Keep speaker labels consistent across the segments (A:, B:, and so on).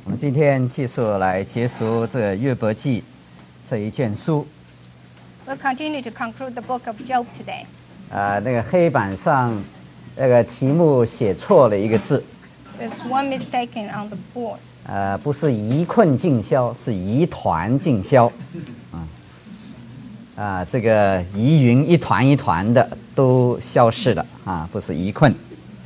A: 我们今天继续来结束这约伯记这一卷书。
B: We'll continue to conclude the book of Job today.
A: 那个黑板上那个题目写错了一个字。
B: There's one mistake on the board.
A: 不是疑困尽消，是疑团尽消。这个疑云一团一团的都消失了啊，不是疑困。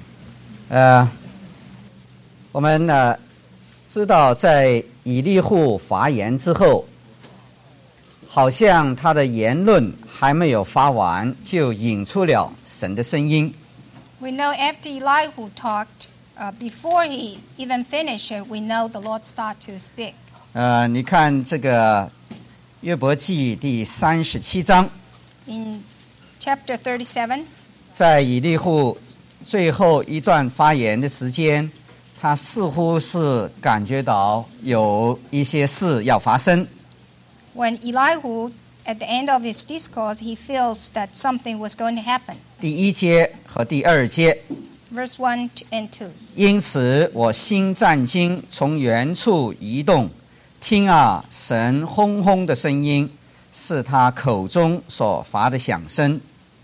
A: 我们知道在以利户发言之后，好像他的言论还没有发完，就引出了神的声音。
B: We know after Elihu talked, before he even finished it, we know the Lord started to speak.
A: 你看这个约伯记第37章。
B: In chapter 37,
A: 在以利户最后一段发言的时间，他似乎是感觉到有一些事要发生。
B: when Elihu, at the end of his discourse, he feels that something was going to happen.
A: 第1节和第2节。
B: Verse 1 and 2.
A: 因此我心战惊，从原处移动，听啊，神轰轰的声音，是他口中所发的响声。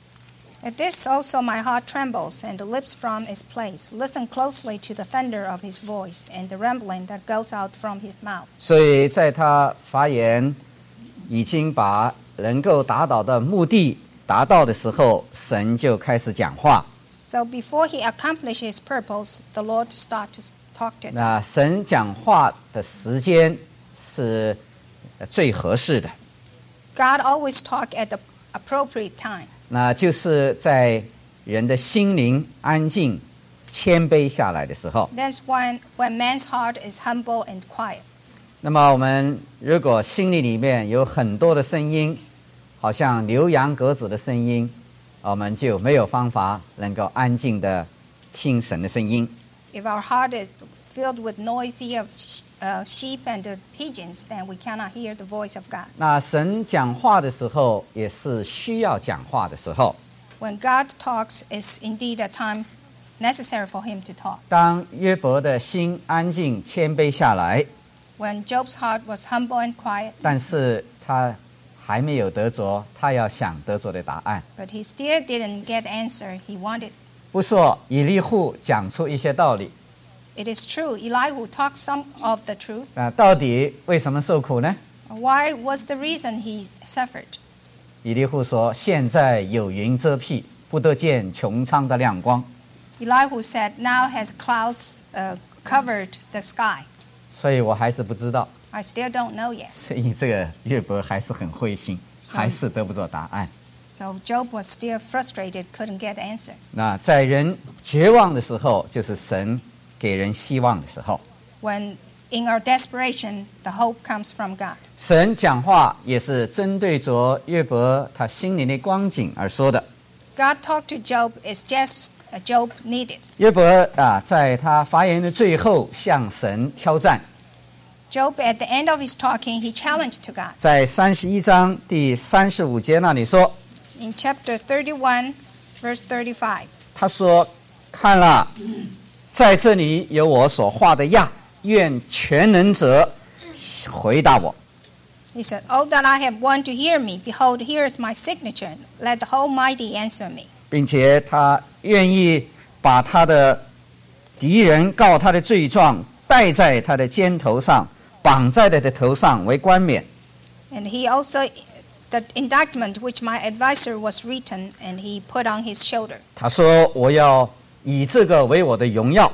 B: At this also my heart trembles, and leaps from its place. Listen closely to the thunder of his voice, and the rumbling that goes out from his mouth.
A: 所以在他发言已经把能够达到的目的达到的时候，神就开始讲话。
B: So before he accomplished his purpose, the Lord started to talk to him.
A: 那神讲话的时间是最合适的。
B: God always talk at the appropriate time.
A: 那就是在人的心灵安静、谦卑下来的时候。
B: That's when man's heart is humble and quiet.
A: 那么我们如果心里面有很多的声音，好像牛羊鸽子的声音，我们就没有方法能够安静的听神的声音。
B: If our heart is filled with noisy of sheep and pigeons, then we cannot hear the voice of God.
A: 那神讲话的时候，也是需要讲话的时候。
B: When God talks, is indeed a time necessary for him to talk.
A: 当约伯的心安静谦卑下来，
B: When Job's heart was humble and quiet,
A: 但是他还没有得着他要想得着的答案。
B: but he still didn't get the answer he wanted.
A: 不说以利户讲出一些道理，
B: It is true, Elihu talked some of the truth.
A: 到底为什么受苦呢？
B: Why was the reason he suffered?
A: 以利户说：“现在有云遮蔽，不得见穹苍的亮光。”
B: Elihu said, now has clouds covered the sky.
A: 所以我还是不知道。
B: I still don't know yet.
A: 所以这个约伯还是很灰心，还是得不着答案。
B: So Job was still frustrated, couldn't get the answer.
A: 那在人绝望的时候，就是神给人希望的时候。
B: When in our desperation, the hope comes from God.
A: 神讲话也是针对着约伯他心灵的光景而说的。
B: God talked to Job is just Job needed.
A: 约伯在他发言的最后向神挑战。
B: Job, at the end of his talking, he challenged to God.
A: 在31章第35节那里说，
B: In chapter 31, verse 35,
A: 他说：“看了，在这里有我所画的亚，愿全能者回答我。”
B: he said, Oh, that I have one to hear me. Behold, here is my signature. Let the Almighty answer me.
A: 并且他愿意把他的敌人告他的罪状戴在他的肩头上，绑在他的头上为冠冕。
B: And he also, the indictment which my advisor was written, and he put on his shoulder.
A: 他说：“我要以这个为我的荣耀，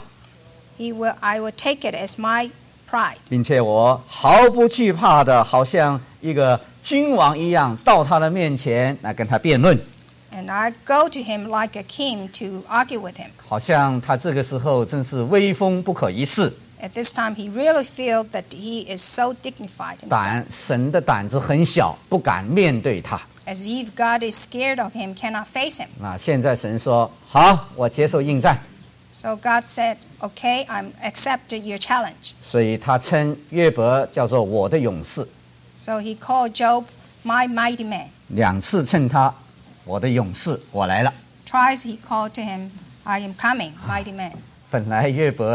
B: I will take it as my pride.
A: 并且我毫不惧怕的，好像一个君王一样，到他的面前来跟他辩论。
B: And I go to him like a king to argue with him.
A: 好像他这个时候真是威风不可一世。
B: At this time, he really feels that he is so dignified himself.
A: 神的胆子很小，不敢面对他。
B: As if God is scared of him, cannot face him.
A: 现在神说：“好，我接受应战。”
B: So God said, okay, I accept your challenge.
A: 所以他称约伯叫做我的勇士。
B: So he called Job my mighty man.
A: 2次称他我的勇士，我来了。
B: Twice he called to him, I am coming, mighty man.
A: 本来约伯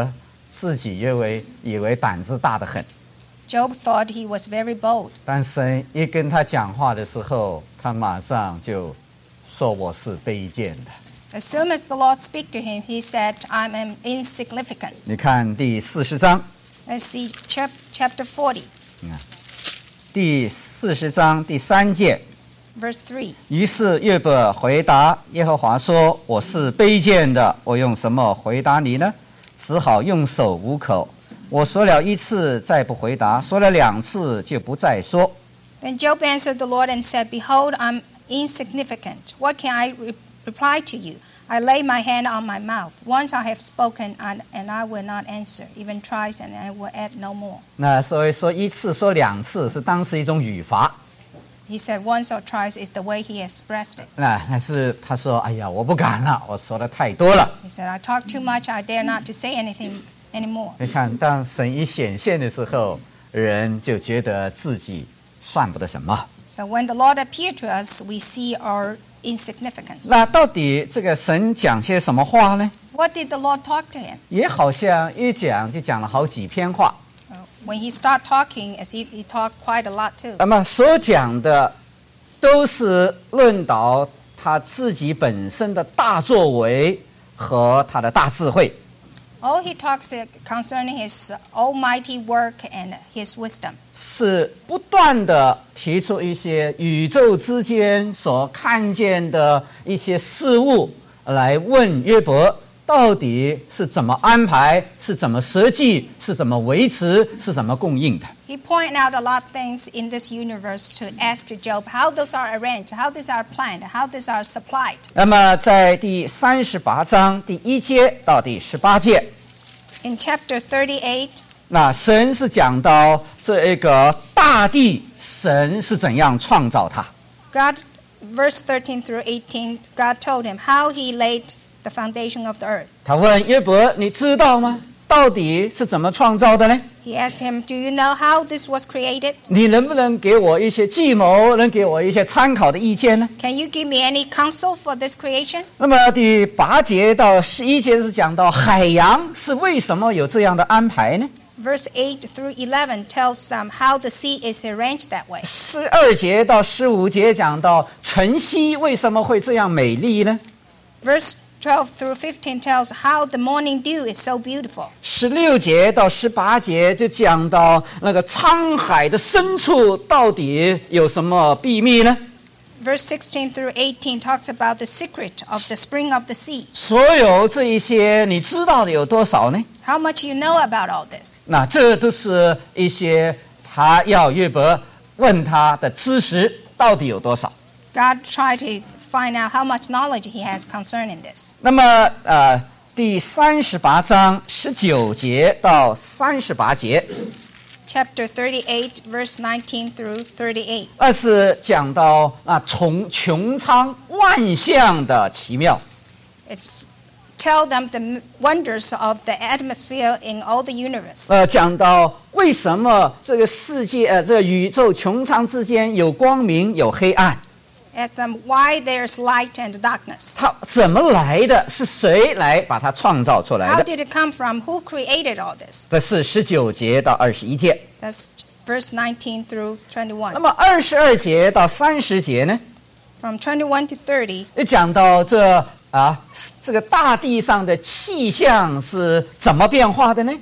A: 自己以为胆子大得很，
B: Job thought he was very bold.
A: 但神一跟他讲话的时候，他马上就说我是卑贱的。
B: As soon as the Lord spoke to him, he said, I'm insignificant.
A: 你看第40章，
B: Let's see chapter 40,
A: 第40章第3节。
B: verse 3.
A: 于是约伯回答耶和华说：“我是卑贱的，我用什么回答你呢？只好用手捂口。我说了1次，再不回答；说了2次，就不再说。”
B: Then Job answered the Lord and said, Behold, I'm insignificant. What can I reply to you? I lay my hand on my mouth. Once I have spoken, and I will not answer. Even twice, and I will add no more.
A: 那所以说1次、说2次是当时一种语法。
B: He said once or twice is the way he expressed it.
A: 但是他说：“哎呀，我不敢了，我说的太多了。”
B: He said, I talk too much. I dare not to say anything anymore.
A: 你看，当神一显现的时候，人就觉得自己算不得什么。
B: So when the Lord appeared to us, we see our insignificance.
A: 那到底这个神讲些什么话呢？
B: What did the Lord talk to him?
A: 也好像一讲就讲了好几篇话。
B: When he started talking, as if he talked quite a lot too.
A: 那么所讲的都是论到他自己本身的大作为和他的大智慧。
B: All he talks concerning his almighty work and his wisdom.
A: 是不断的提出一些宇宙之间所看见的一些事物来问约伯，到底是怎么安排，是怎么设计，是怎么维持，是怎么供应的。
B: He pointed out a lot of things in this universe to ask Job how those are arranged, how these are planned, how these are supplied.
A: 那么在第38章第1节到第18节，
B: In chapter 38,
A: 那神是讲到这一个大地，神是怎样创造它。
B: God, verse 13 through 18, God told him how he laid the foundation of the earth.
A: 他问约伯：“你知道吗？到底是怎么创造的呢？
B: He asked him, Do you know how this was created?
A: 你能不能给我一些计谋，能给我一些参考的意见呢？”
B: Can you give me any counsel for this creation?
A: 那么第8节到11节是讲到海洋是为什么有这样的安排呢？
B: Verse 8 through 11 tells them how the sea is arranged that way.
A: 12节到15节讲到晨曦为什么会这样美丽呢？
B: Verse 12 through 15 tells how the morning dew is so beautiful.
A: 16节到18节就讲到那个沧海的深处到底有什么秘密呢？
B: Verse 16 through 18 talks about the secret of the spring of the sea.
A: 所有这一些你知道的有多少呢？
B: How much you know about all this?
A: 那这都是一些他要约伯问他的知识到底有多少。
B: God tried to find out how much knowledge he has concerning this.
A: 那么第38章19节到38节，
B: Chapter 38, verse 19 through 38.
A: 那是讲到从穹苍万象的奇妙。
B: It's tell them the wonders of the atmosphere in all the universe.
A: 讲到为什么这个世界这个宇宙穹苍之间有光明有黑暗。
B: Ask them why there's light and darkness.
A: 它怎么来的？是谁来把它创造出来
B: How
A: 的？
B: did it come from? Who created all this?
A: 这是19节到21节。
B: That's verse 19 through
A: 那
B: 21.
A: 么22节到30节呢？
B: From 21 to 30,
A: 讲到这个大地上的气象是怎么变化的呢？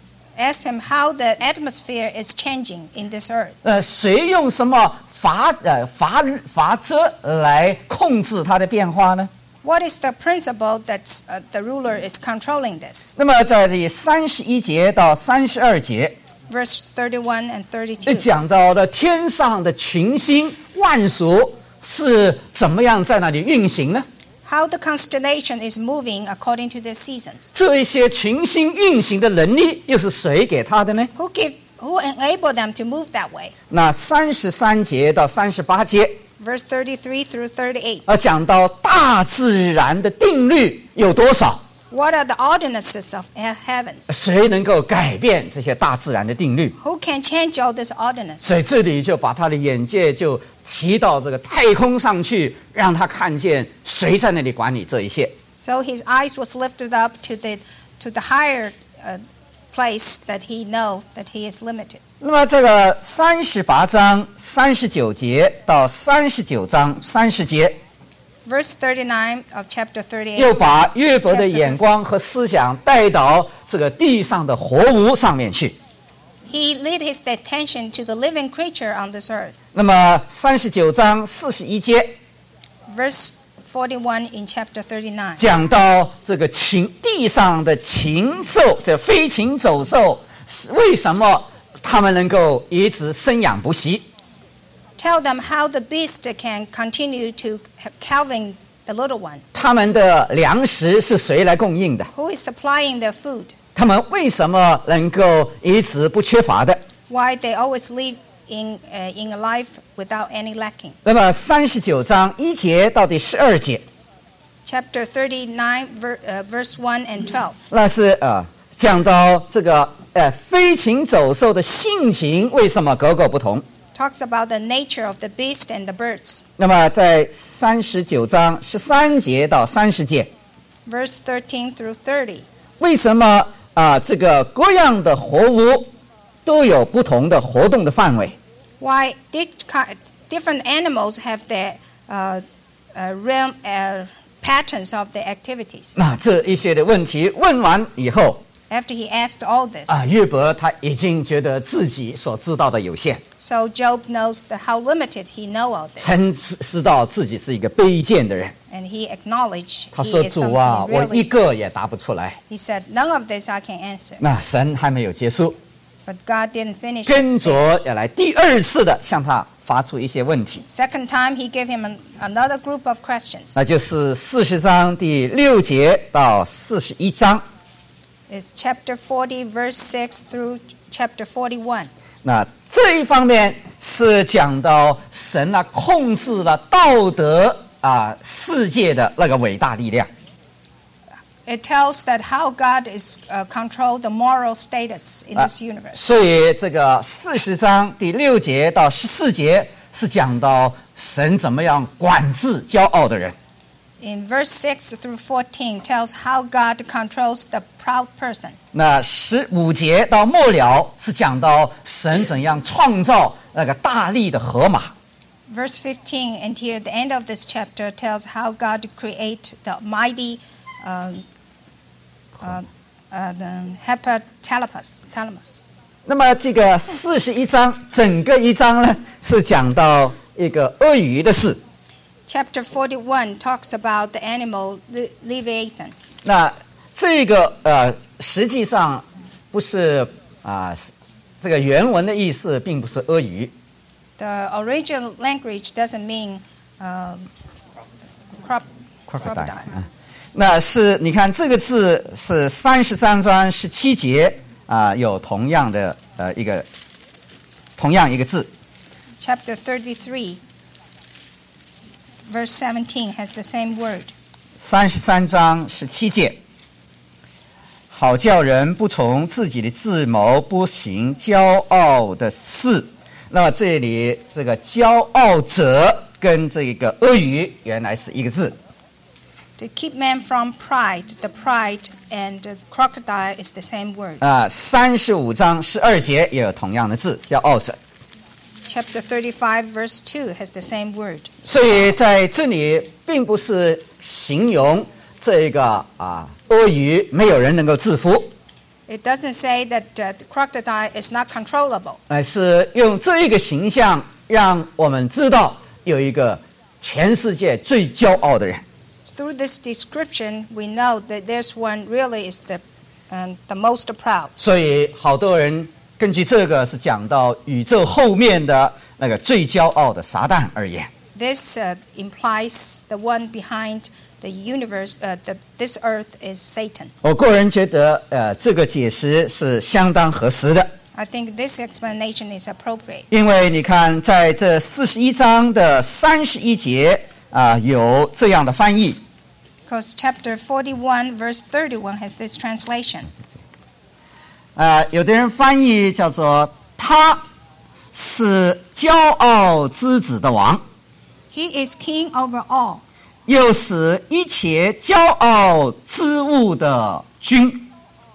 B: ask him how the atmosphere is changing in this earth.
A: 谁用什么法则来控制它的变化呢？
B: What is the principle that the ruler is controlling this?
A: 那么在这31节到32节，
B: Verse 31 and 32.
A: 讲到的天上的群星万属是怎么样在那里运行呢？
B: How the constellation is moving according to the seasons.
A: 这一些群星运行的能力又是谁给他的呢？
B: Who enable them to move that way?
A: 那33节到38节，
B: Verse 33 through 38.
A: 讲到大自然的定律有多少？
B: What are the ordinances of heavens?
A: 谁能够改变这些大自然的定律？
B: Who can change all these
A: 所以
B: ordinances?
A: 这里就把他的眼界就提到这个太空上去，让他看见谁在那里管理这一切。
B: So his eyes was lifted up to the higher place that he knows that he is limited.
A: 那么这个38章39节到39章30节，
B: Verse 39 of chapter 38.
A: 又把约伯的眼光和思想带到这个地上的活物上面去。
B: He led his attention to the living creature on this earth.
A: 那么39章41节
B: Verse 41 in chapter 39.
A: 讲到这个地上的禽兽，这飞禽走兽，为什么他们能够一直生养不息？
B: Tell them how the beast can continue to calving the little one.
A: 他们的粮食是谁来供应的？
B: Who is supplying their food?
A: 他们为什么能够一直不缺乏的？
B: Why they always live in a life without any lacking.
A: 那么39章1节到第12节，
B: Chapter 39, verse 1 and 12.
A: 那是讲到这个飞禽走兽的性情为什么格格不同？
B: Talks about the nature of the beast and the birds.
A: 那么在39章13节到30节，
B: Verse 13 through 30.
A: 为什么这个各样的活物都有不同的活动的范围？
B: Why different animals have their realm patterns of their activities.
A: 那这一些的问题问完以后，
B: After he asked all this,
A: 约伯他已经觉得自己所知道的有限，
B: so Job knows how limited he know all this.
A: 曾知道自己是一个卑贱的人。
B: And he acknowledged
A: 他
B: he
A: 说：“
B: is
A: 主啊，
B: something
A: 我一
B: really.
A: 个也答不出来。
B: He said, none of this I can answer. ”
A: 那神还没有结束，
B: But God didn't finish
A: 跟
B: it.
A: 着要来第二次的向他发出一些问题，
B: Second time, he gave him another group of questions.
A: 那就是40章第6节到41章。
B: It's chapter 40, verse 6 through chapter 41.
A: 那这一方面是讲到神控制了道德世界的那个伟大力量。
B: It tells that how God is control the moral status in this universe.
A: 所以这个40章第6节到14节是讲到神怎么样管制骄傲的人。
B: In verse 6 through 14 tells how God controls the proud person.
A: 那15节到末了是讲到神怎样创造那个大力的河馬。
B: Verse 15 and here the end of this chapter tells how God create the mighty the hypothalamus.
A: 那么这个41章整个一章呢是讲到一个鳄鱼的事。
B: Chapter 41 talks about the animal Leviathan.
A: 那这个实际上不是这个原文的意思并不是鳄鱼。
B: The original language doesn't mean crocodile.
A: 那是你看这个字是33章17节有同样一个字。
B: Chapter 33, verse 17 has the same word.
A: 33章17节，好叫人不从自己的自谋，不行骄傲的事。那么这里这个骄傲者跟这个鳄鱼原来是一个字。
B: To keep man from pride, the pride and the crocodile is the same word.
A: 35章12节也有同样的字，叫傲者。
B: Chapter 35, verse 2 has the same word.
A: 所以在这里并不是形容这个鳄鱼没有人能够制服，
B: It doesn't say that the crocodile is not controllable.
A: 是用这一个形象让我们知道有一个全世界最骄傲的人。
B: Through this description, we know that there's one really is the most proud.
A: 所以好多人根据这个是讲到宇宙后面的那个最骄傲的撒旦而言。
B: This implies the one behind the universe, this earth is Satan.
A: 我个人觉得这个解释是相当合适的。
B: I think this explanation is appropriate.
A: 因为你看在这41章的31节有这样的翻译。
B: Because chapter 41, verse 31 has this translation.
A: 有的人翻译叫做他是骄傲之子的王，
B: He is king over all.
A: 又是一切骄傲之物的君。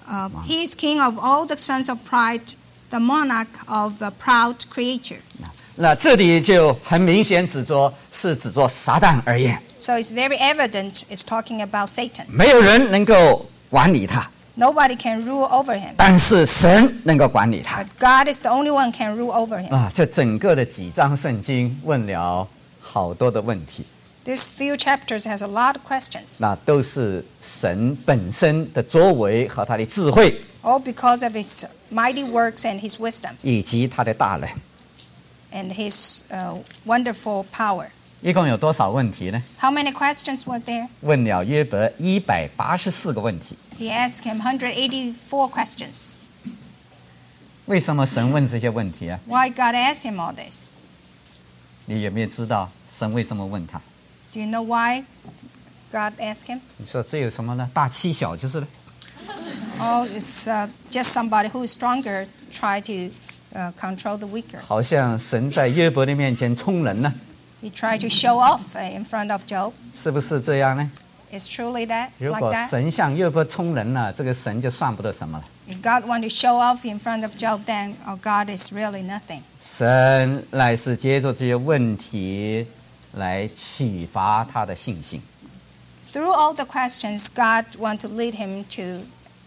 B: He is king of all the sons of pride, the monarch of the proud creature.
A: 那这里就很明显指着撒旦而言，
B: So it's very evident it's talking about Satan.
A: 没有人能够管理他，
B: Nobody can rule over him.
A: 但是神能够管理他。
B: But God is the only one can rule over him.
A: 这整个的几章圣经问了好多的问题，
B: This few chapters has a lot of questions,
A: 那都是神本身的作为和他的智慧，
B: all because of his mighty works and his wisdom
A: 以及他的大能。
B: and his wonderful power.
A: 一共有多少问题呢？
B: How many questions were there?
A: 问了约伯184个问题。
B: He asked him 184 questions.
A: 为什么神问这些问题啊？
B: Why God asked him all this?
A: 你有没有知道神为什么问他？
B: Do you know why God asked him?
A: 你说这有什么呢？大欺小就是了。
B: Oh, it's just somebody who is stronger try to control the weaker.
A: 好像神在约伯的面前充人呢，
B: He tried to show off in front of Job.
A: 是不是这样呢？
B: It's truly that,
A: 如
B: like
A: 果
B: that.
A: 神向约伯充人了，这个神就算不得什么了。
B: If God want to show off in front of Job, then God is really nothing.
A: 神乃是借着这些问题来启发他的信心。
B: Through all the questions, God want to lead him to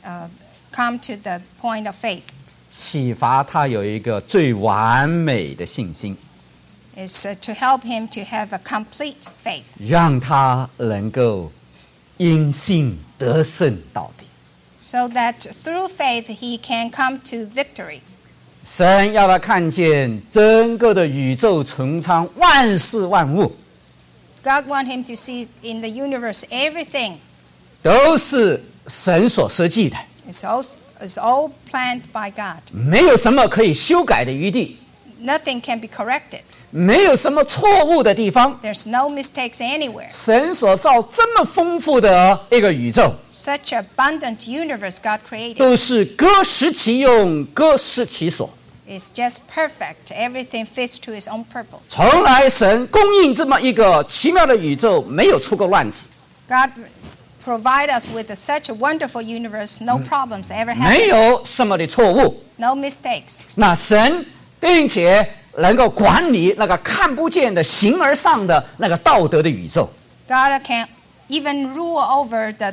B: come to the point of faith.
A: 启发他有一个最完美的信心，
B: It's to help him to have a complete faith,
A: 让他能够因信得胜到底。
B: so that through faith he can come to victory.
A: 神要他看见整个的宇宙穹苍万事万物
B: God want him to see in the universe everything
A: 都是神所设计的，
B: is all planned by God.
A: 没有什么可以修改的余地，
B: Nothing can be corrected.
A: 没有什么错误的地方。
B: There's no mistakes anywhere.
A: 神所造这么丰富的一个宇宙，
B: Such abundant universe God created.
A: 都是各施其用，各施其所。
B: It's just perfect. Everything fits to its own purpose.
A: 从来神供应这么一个奇妙的宇宙，没有出过乱子，
B: God provide us with such a wonderful universe. No problems ever
A: 没
B: happen.
A: 有什么的错误。
B: No mistakes.
A: 那神并且能够管理那个看不见的形而上的那个道德的宇宙。
B: God can even rule over the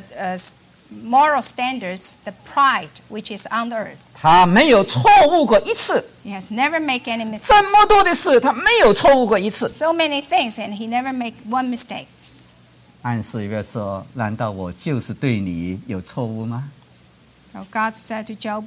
B: moral standards, the pride which is on the earth.
A: 他没有错误过一次，
B: He has never made any
A: 这
B: mistakes.
A: 么多的事他没有错误过一次。
B: So many things, and he never make one mistake.
A: 暗示一个说：难道我就是对你有错误吗？
B: So God said to Job,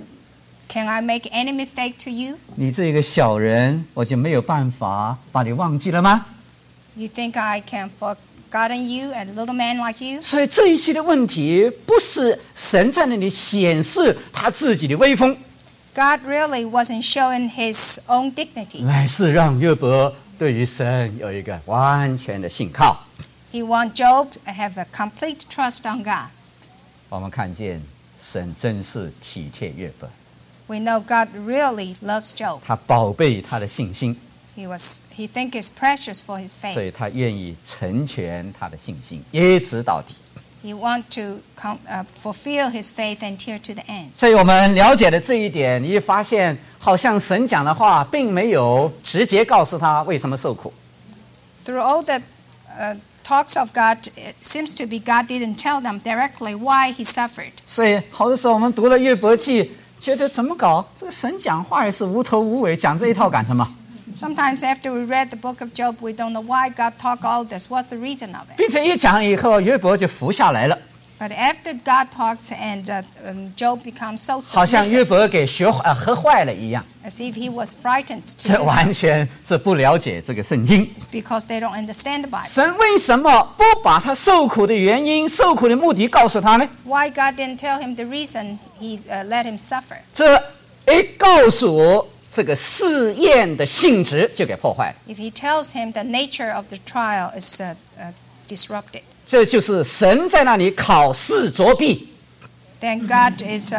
B: can I make any mistake to you?
A: 你这个小人，我就没有办法把你忘记了吗？
B: You think I can forgotten you, a little man like you?
A: 所以这一些的问题，不是神在那里显示他自己的威风，
B: God really wasn't showing his own dignity.
A: 乃是让约伯对于神有一个完全的信靠。
B: He want Job to have a complete trust on God.
A: 我们看见神真是体贴约伯，
B: We know God really loves Job.
A: 他宝贝他的信心，
B: He think it's precious for his
A: 所
B: faith.
A: 以他愿意成全他的信心，一直到底。
B: He want to fulfill his faith until to the end.
A: 所以我们了解了这一点，你会发现，好像神讲的话并没有直接告诉他为什么受苦。
B: Through all the talks of God, it seems to be God didn't tell them directly why he suffered.
A: 所以好多时候我们读了约伯记，觉得怎么搞？这个神讲话也是无头无尾，讲这一套干什么？
B: Sometimes after we read the book of Job, we don't know why God talked all this. What's the reason of it?
A: 并且一讲以后，约伯就服下来了，
B: But after God talks and Job becomes so
A: 好像约
B: submissive,
A: 伯给喝坏了一样。
B: as if he was frightened to
A: 这
B: do
A: 完
B: so.
A: 全是不了解这个圣经。
B: It's because they don't understand the Bible.
A: 神为什么不把他受苦的原因、受苦的目的告诉他呢？
B: Why God didn't tell him the reason he let him suffer?
A: 这一告诉，这个试验的性质就给破坏了。
B: If he tells him the nature of the trial is disrupted,
A: 这就是神在那里考试作弊。
B: then God is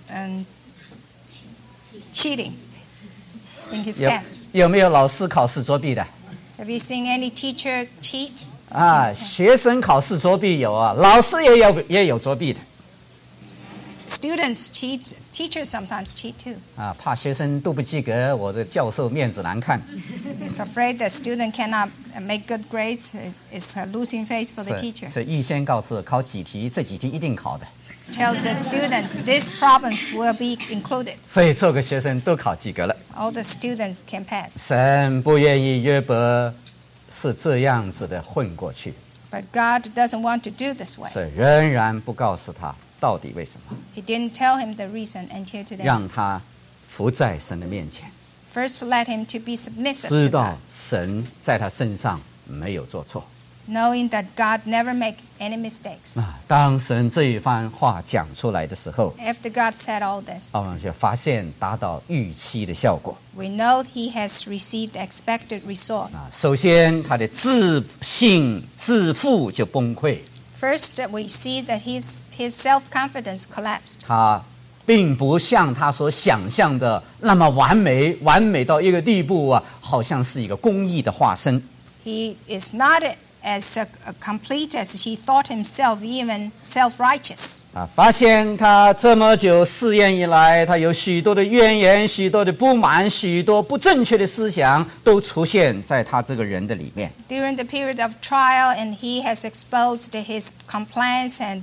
B: cheating in his
A: 有
B: tests.
A: 有没有老师考试作弊的？
B: Have you seen any teacher cheat?
A: 学生考试作弊有啊，老师也有作弊的。
B: students cheat, teachers sometimes cheat too.
A: 怕学生都不及格，我的教授面子难看。
B: He's afraid the student cannot make good grades. It's a losing face for the teacher.
A: 所以预先告诉考几题，这几题一定考的。
B: Tell the student these problems will be included.
A: 所以这个学生都考及格了。
B: All the students can pass.
A: 神不愿意约伯是这样子的混过去，
B: But God doesn't want to do this way.
A: 所以仍然不告诉他到底为什么，
B: He didn't tell him the reason until today.
A: 让他伏在神的面前，
B: First, let him to be submissive
A: 知
B: to
A: 道
B: God,
A: 神在他身上没有做错。
B: knowing that God never make any mistakes.
A: 当神这一番话讲出来的时候，
B: After God said all this,
A: 我们就发现达到预期的效果。
B: we know he has received the expected result.
A: 首先他的自信自负就崩溃，
B: First, we see that his self-confidence collapsed.
A: 他并不像他所想象的那么完美，完美到一个地步好像是一个公义的化身。
B: He is not as complete as he thought himself, even self-righteous.
A: 发现他这么久试验以来，他有许多的怨言、许多的不满、许多不正确的思想都出现在他这个人的里面。
B: During the period of trial, and he has exposed his complaints and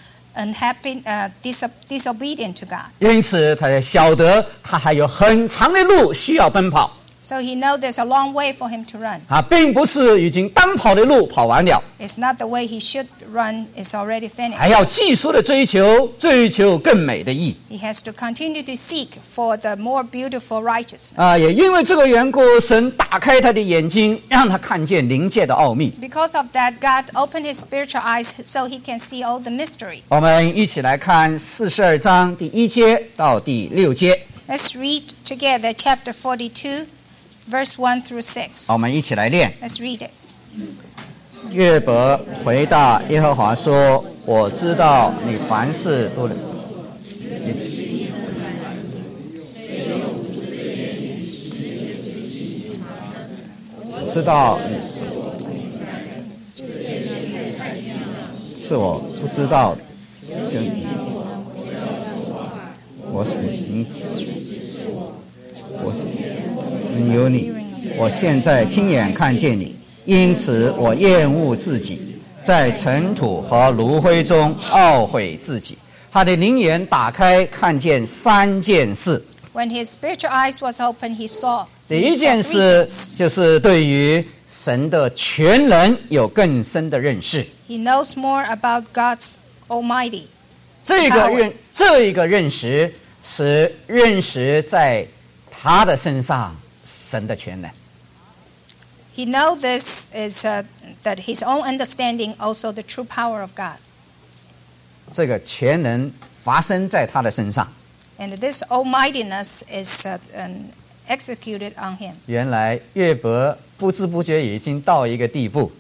B: unhappy, disobedient to God.
A: 因此，他也晓得他还有很长的路需要奔跑。
B: So he knows there's a long way for him to run.
A: 并不是已经单跑的路跑完了，
B: It's not the way he should run, it's already
A: 还
B: finished.
A: 要继续的追求，追求更美的义。
B: He has to continue to seek for the more beautiful righteousness.
A: 也因为这个缘故，神打开他的眼睛，让他看见灵界的奥秘。
B: Because of that, God opened his spiritual eyes so he can see all the mystery.
A: 我们一起来看42章第1节到第6节。
B: Let's read together chapter 42, verse 1 through 6.
A: 我们一起来念。
B: Let's read it.
A: 约伯回答耶和华说：“我知道你凡事都能。”知道是我不知道的，有你，我现在亲眼看见你，因此我厌恶自己，在尘土和炉灰中懊悔自己。他的灵眼打开，看见3件事。
B: When his spiritual eyes was open, he saw
A: 第一件
B: three
A: 事
B: things.
A: 就是对于神的全能有更深的认识。
B: He knows more about God's Almighty.
A: 这个认识是认识在他的身上神的全能。
B: He knows this is that his own understanding also the true power of God.
A: 这个全能发生在他的身上。
B: And this almightiness is executed on him.
A: 原来约伯不知不觉已经到一个地步，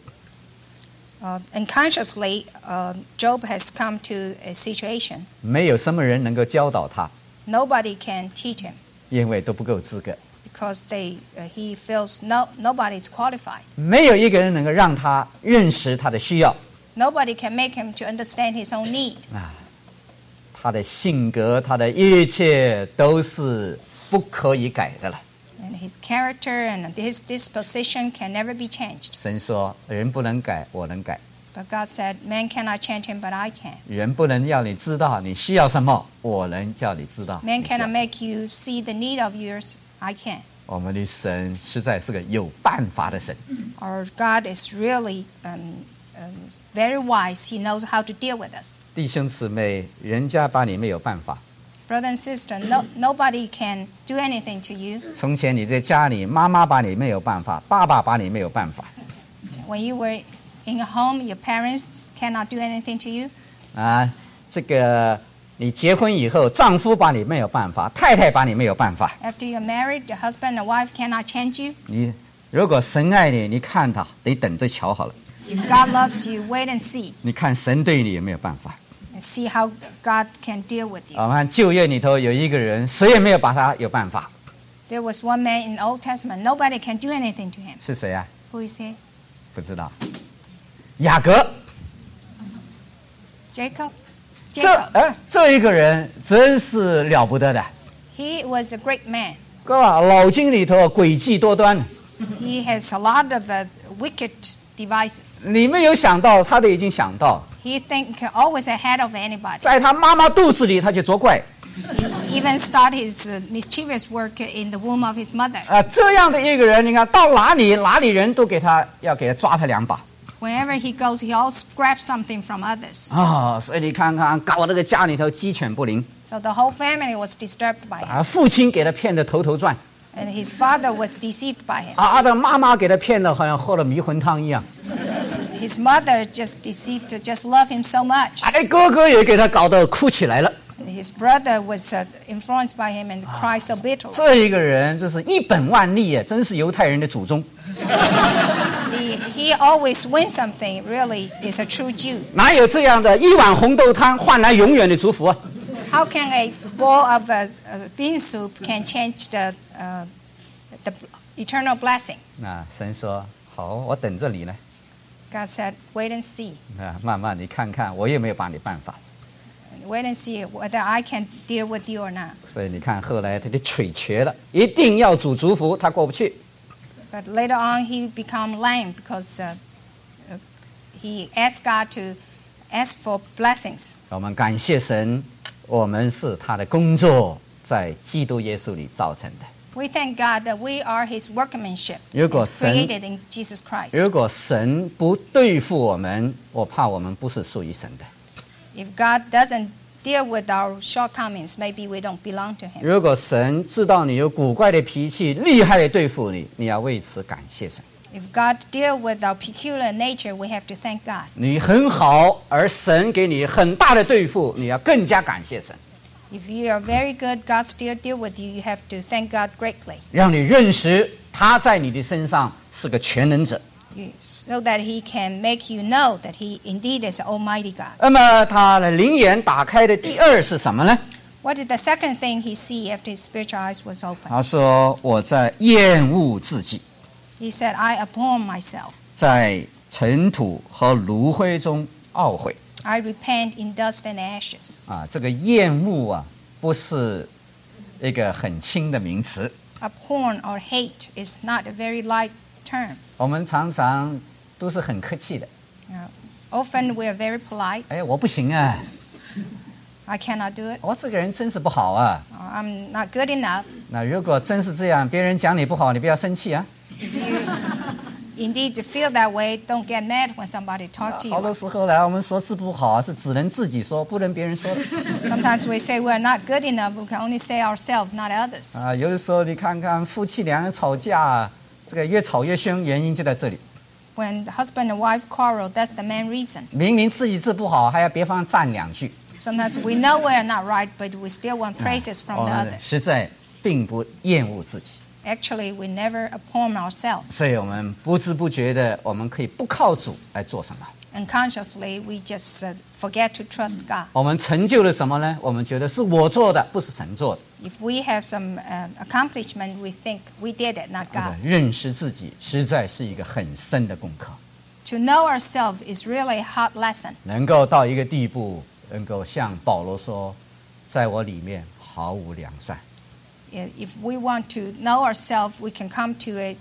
B: Unconsciously, Job has come to a situation.
A: 没有什么人能够教导他，
B: Nobody can teach him
A: 因为都不够资格。
B: because he feels nobody is qualified.
A: 没有一个人能够让他认识他的需要。
B: Nobody can make him to understand his own need.
A: 他的性格，他的一切都是不可以改的了。
B: And his character and his disposition can never be changed.
A: 神说：“人不能改，我能改；
B: But God said, man cannot change him, but I can.
A: 人不能要你知道你需要什么，我能叫你知道。”
B: Man cannot make you see the need of yours, I can.
A: 我们的神实在是个有办法的神。
B: Our God is really very wise. He knows how to deal with us.
A: 弟兄姊妹，人家把你没有办法。
B: Brother and sister, nobody can do anything to you.
A: 从前你在家里，妈妈把你没有办法，爸爸把你没有办法。
B: When you were in a home, your parents cannot do anything to you.
A: 这个你结婚以后，丈夫把你没有办法，太太把你没有办法。
B: After you're married, your husband and wife cannot change you.
A: 你如果神爱你，你看他，得等着瞧好了。
B: If God loves you, wait and see.
A: 你看神对你有没有办法？
B: And see how God can deal with you.
A: 我们看旧约里头有一个人，谁也没有把他有办法，
B: There was one man in the Old Testament. Nobody can do anything to him.
A: 是谁啊？
B: Who is he?
A: 不知道。雅各，
B: Jacob. Jacob.
A: 这一个人真是了不得的，
B: He was a great man.
A: 哥啊，脑筋里头诡计多端，
B: He has a lot of wicked devices.
A: 你没有想到，他都已经想到，
B: He think always ahead of anybody.
A: 在他妈妈肚子里他就作怪
B: He even start his mischievous work in the womb of his mother.
A: 啊！这样的一个人，你看到哪里人都要给他抓他2把
B: Wherever he goes, he always grabs something from others.
A: 啊！所以你看看，搞这个家里头鸡犬不宁
B: So the whole family was disturbed by him.
A: 啊！父亲给他骗得头转
B: And his father was deceived by him.
A: 啊！他妈妈给他骗得好像喝了迷魂汤一样
B: His mother just deceived, just loved him so much.
A: 啊！那哥哥也给他搞得哭起来了。
B: And his brother was influenced by him and cried so bitterly.
A: 这一个人真是一本万利啊，真是犹太人的祖宗。
B: He always wins something, really is a true Jew.
A: 哪有这样的一碗红豆汤换来永远的祝福啊？
B: How can a bowl of bean soup can change the eternal blessing?
A: 那神说好，我等着你呢。
B: God said, wait and see.
A: 啊，慢慢你看看，我有没有把你办法。
B: Wait and see whether I can deal with you or not.
A: 所以你看，后来他就腿瘸了，一定要主祝福，他过不去。
B: But later on, he became lame because he asked God to ask for blessings.
A: 我们感谢神，我们是他的工作，在基督耶稣里造成的。
B: We thank God that we are His workmanship,
A: 如果
B: created in Jesus Christ.
A: 如果神不对付我们，我怕我们不是属于神的。
B: If God doesn't deal with our shortcomings, maybe we don't belong to Him.
A: 如果神知道你有古怪的脾气，厉害的对付你，你要为此感谢神。
B: If God deal with our peculiar nature, we have to thank God.
A: 你很好，而神给你很大的对付，你要更加感谢神，
B: If you are very good, God still deal with you. You have to thank God greatly,
A: 让你认识他在你的身上是个全能者。
B: so that He can make you know that He indeed is Almighty God.
A: 那么他的灵眼打开的第二是什么呢？
B: What is the second thing he see after his spiritual eyes was open?
A: 他说：“我在厌恶自己，
B: He said, I abhor myself.
A: 在尘土和炉灰中懊悔。
B: I repent in dust and ashes.
A: 啊，这个厌恶啊，不是一个很轻的名词。
B: Abhor or hate is not a very light term.
A: 我们常常都是很客气的。
B: Often we are very polite.
A: 哎，我不行啊，
B: I cannot do it.
A: 我这个人真是不好啊。
B: Or, I'm not good enough.
A: 那如果真是这样，别人讲你不好，你不要生气啊。
B: If you indeed feel that way, don't get mad when somebody talk to
A: 好多
B: you.
A: 时候来，我们说自不好是只能自己说，不能别人说的。
B: Sometimes we say we're not good enough. We can only say ourselves, not others.
A: 啊，有的时候你看看夫妻两人吵架，这个越吵越凶，原因就在这里。
B: When husband and wife quarrel, that's the main reason.
A: 明明自己治不好，还要别方赞两句。
B: Sometimes we know we're not right, but we still want praises from
A: 我
B: the
A: 们
B: other.
A: 实在并不厌恶自己，
B: Actually, we never abhor ourselves.
A: 所以我们不知不觉的，我们可以不靠主来做什么。
B: Unconsciously, we just forget to trust God.
A: 我们成就了什么呢？我们觉得是我做的，不是神做的。
B: If we have some accomplishment, we think we did it, not God.
A: 认识自己实在是一个很深的功课。
B: To know ourselves is really a hard lesson.
A: 能够到一个地步，能够像保罗说，在我里面毫无良善。
B: If we want to know ourselves, we can come to a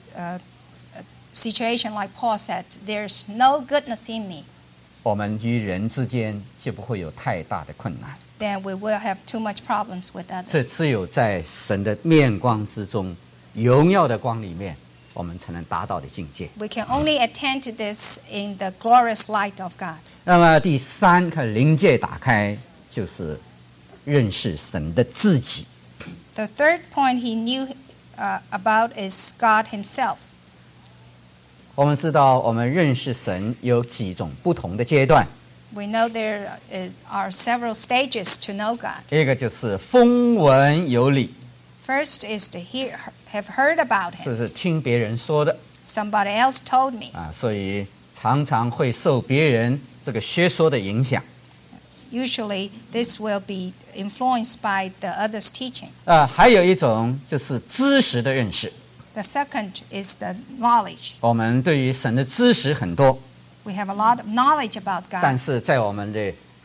B: situation like Paul said, there's no goodness in me.
A: 我们与人之间就不会有太大的困难。
B: Then we will have too much problems with
A: 这
B: others.
A: 只有在神的面光之中，荣耀的光里面，我们才能达到的境界。
B: We can only attend to this in the glorious light of God.
A: 那么第三个灵界打开，就是认识神的自己。
B: The third point he knew about is God himself.
A: 我们知道，我们认识神有几种不同的阶段。
B: We know there are several stages to know God.
A: 一个就是风闻有理，
B: First is to have heard about
A: 这
B: him.
A: 是听别人说的
B: Somebody else told me.
A: 啊，所以常常会受别人这个学说的影响。
B: Usually, this will be influenced by the other's teaching.
A: 还有一种就是知识的认识。
B: The second is the knowledge.
A: 我们对于神的知识很多，
B: We have a lot of knowledge about
A: 但
B: God,
A: 是在我们的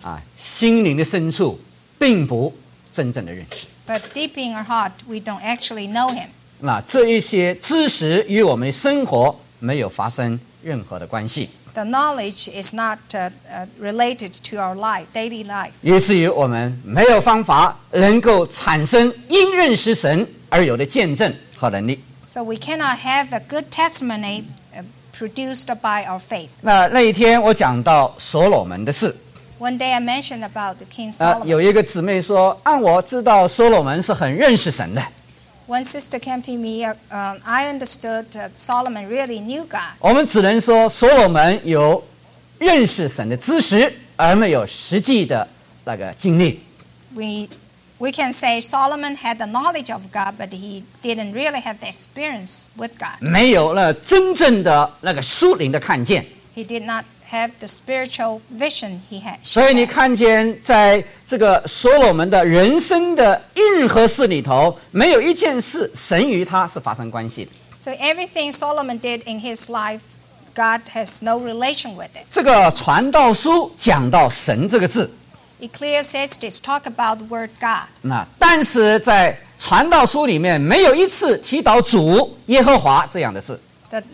A: 心灵的深处并不真正的认识。
B: But deep in our heart, we don't actually know him.
A: 那这一些知识与我们的生活没有发生任何的关系，
B: The knowledge is not related to our life, daily life.
A: 以至于我们没有方法能够产生因认识神而有的见证和能力。
B: So we cannot have a good testimony produced by our faith.
A: 那一天我讲到所罗门的事，
B: One day I mentioned about the King Solomon.
A: 有一个姊妹说，按我知道所罗门是很认识神的。
B: One sister came to me, I understood that Solomon really knew God.
A: 我们只能说所罗门有认识神的知识，而没有实际的那个经历。
B: We can say Solomon had the knowledge of God, but he didn't really have the experience with God.
A: 没有了真正的那个属灵的看见。
B: He did not have the spiritual vision he had.
A: 所以你看见在这个所罗门的人生的任何事里头，没有一件事神与他是发生关系的。
B: So everything Solomon did in his life, God has no relation with it.
A: 这个传道书讲到神这个字，
B: Ecclesiastes talk about the word God.
A: 但是在传道书里面没有一次提到主耶和华这样的字。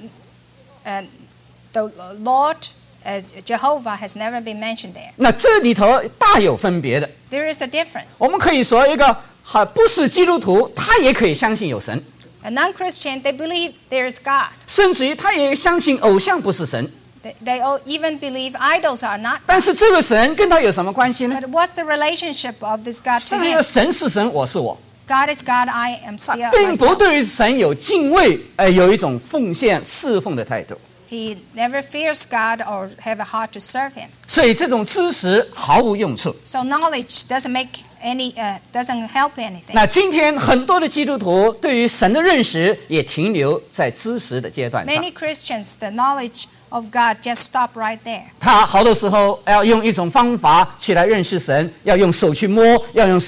B: The Lord, Jehovah, has never been mentioned there.
A: 那这里头大有分别的。
B: There is a difference.
A: 我们可以说，一个不是基督徒，他也可以相信有神，
B: A non-Christian, they believe there is God.
A: 甚至于他也相信偶像不是神。
B: They all even believe idols are not.
A: 但是这个神跟他有什么关系呢？
B: But what's the relationship of this God to
A: 他说
B: him?
A: 神是神，我是我，
B: God is God, I am
A: 他
B: still
A: 并不
B: myself.
A: 对神有敬畏，有一种奉献侍奉的态度。
B: He never fears God or have a heart to serve him.
A: 所以这种知识毫无用处。
B: So knowledge doesn't help anything.
A: 那今天很多的基督徒对于神的认识也停留在知识的阶段上，
B: Many Christians, the knowledge of God just stop right there.
A: 他好多时候要用一种方法去来认识神，要用手去摸，要用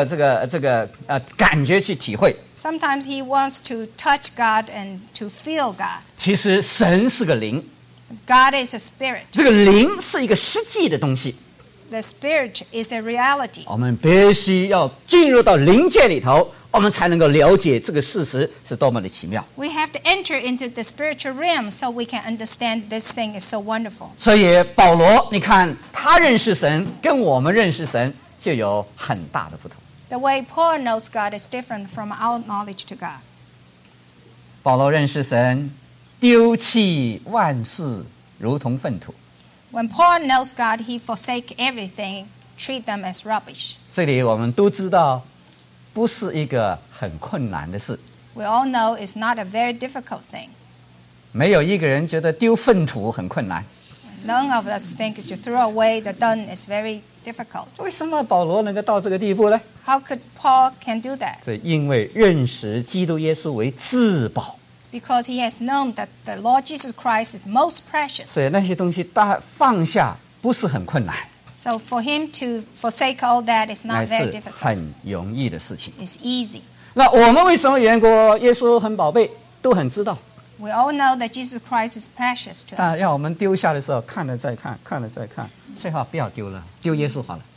A: 感觉去体会。
B: Sometimes he wants to touch God and to feel God.
A: 其实神是个灵，
B: God is a spirit.
A: 这个灵是一个实际的东西，
B: The spirit is a reality.
A: 我们必须要进入到灵界里头，我们才能够了解这个事实是多么的奇妙。
B: We have to enter into the spiritual realm so we can understand this thing is so wonderful.
A: 所以保罗，你看他认识神，跟我们认识神就有很大的不同。
B: The way Paul knows God is different from our knowledge to God.
A: 保罗认识神，丢弃万事如同粪土。
B: When Paul knows God, he forsake everything, treat them as rubbish.
A: 这里我们都知道，不是一个很困难的事。
B: We all know it's not a very difficult thing.
A: 没有一个人觉得丢粪土很困难。
B: None of us think to throw away the dung is very difficult.
A: 为什么保罗能够到这个地步呢？
B: How could Paul can do that?
A: 是因为认识基督耶稣为至宝，
B: Because he has known that the Lord Jesus Christ is most
A: 所以
B: precious.
A: 那些东西大放下不是很困难，
B: So for him to forsake all that is
A: 乃
B: not very
A: 是
B: difficult.
A: 很容易的事情。
B: It's easy.
A: 那我们为什么言过耶稣很宝贝，都很知道？
B: We all know that Jesus Christ is precious to
A: 但
B: us.
A: 要我们丢下的时候，看了再看，看了再看，最好不要丢了，丢耶稣好了。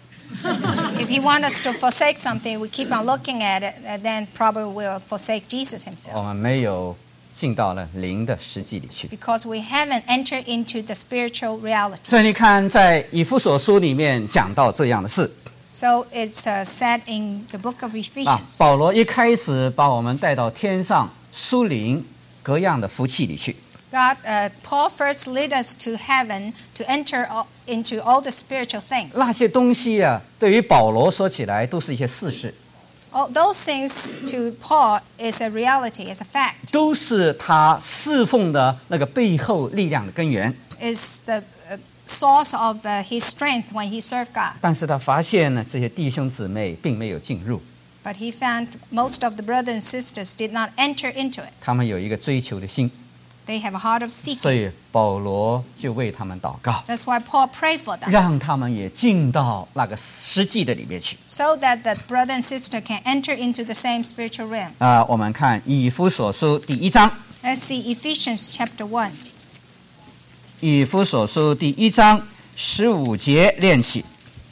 B: If he wants us to forsake something, we keep on looking at it, and then probably we'll forsake Jesus
A: 我
B: himself.
A: 们没有进到了灵的实际里去。
B: Because we haven't entered into the spiritual reality.
A: 所以你看，在以弗所书里面讲到这样的事
B: So it's said in the book of
A: 啊
B: Ephesians.
A: 保罗一开始把我们带到天上属灵各样的福气里去。
B: Paul first led us to heaven to enter into all the spiritual things.
A: 那些东西啊，对于保罗说起来都是一些事实，
B: All those things to Paul is a reality, is a fact,
A: 都是他侍奉的那个背后力量的根源。
B: is the source of his strength when he served God.
A: 但是他发现呢，这些弟兄姊妹并没有进入，
B: But he found most of the brothers and sisters did not enter into it.
A: 他们有一个追求的心，
B: They have a heart of
A: 所
B: seeking.
A: 以保罗就为他们祷告，
B: That's why Paul prayed for them,
A: 让他们也进到那个实际的里面去。
B: so that the brother and sister can enter into the same spiritual realm.
A: 我们看以弗所书第1章，
B: Let's see Ephesians chapter 1.
A: 以弗所书第1章15节练起。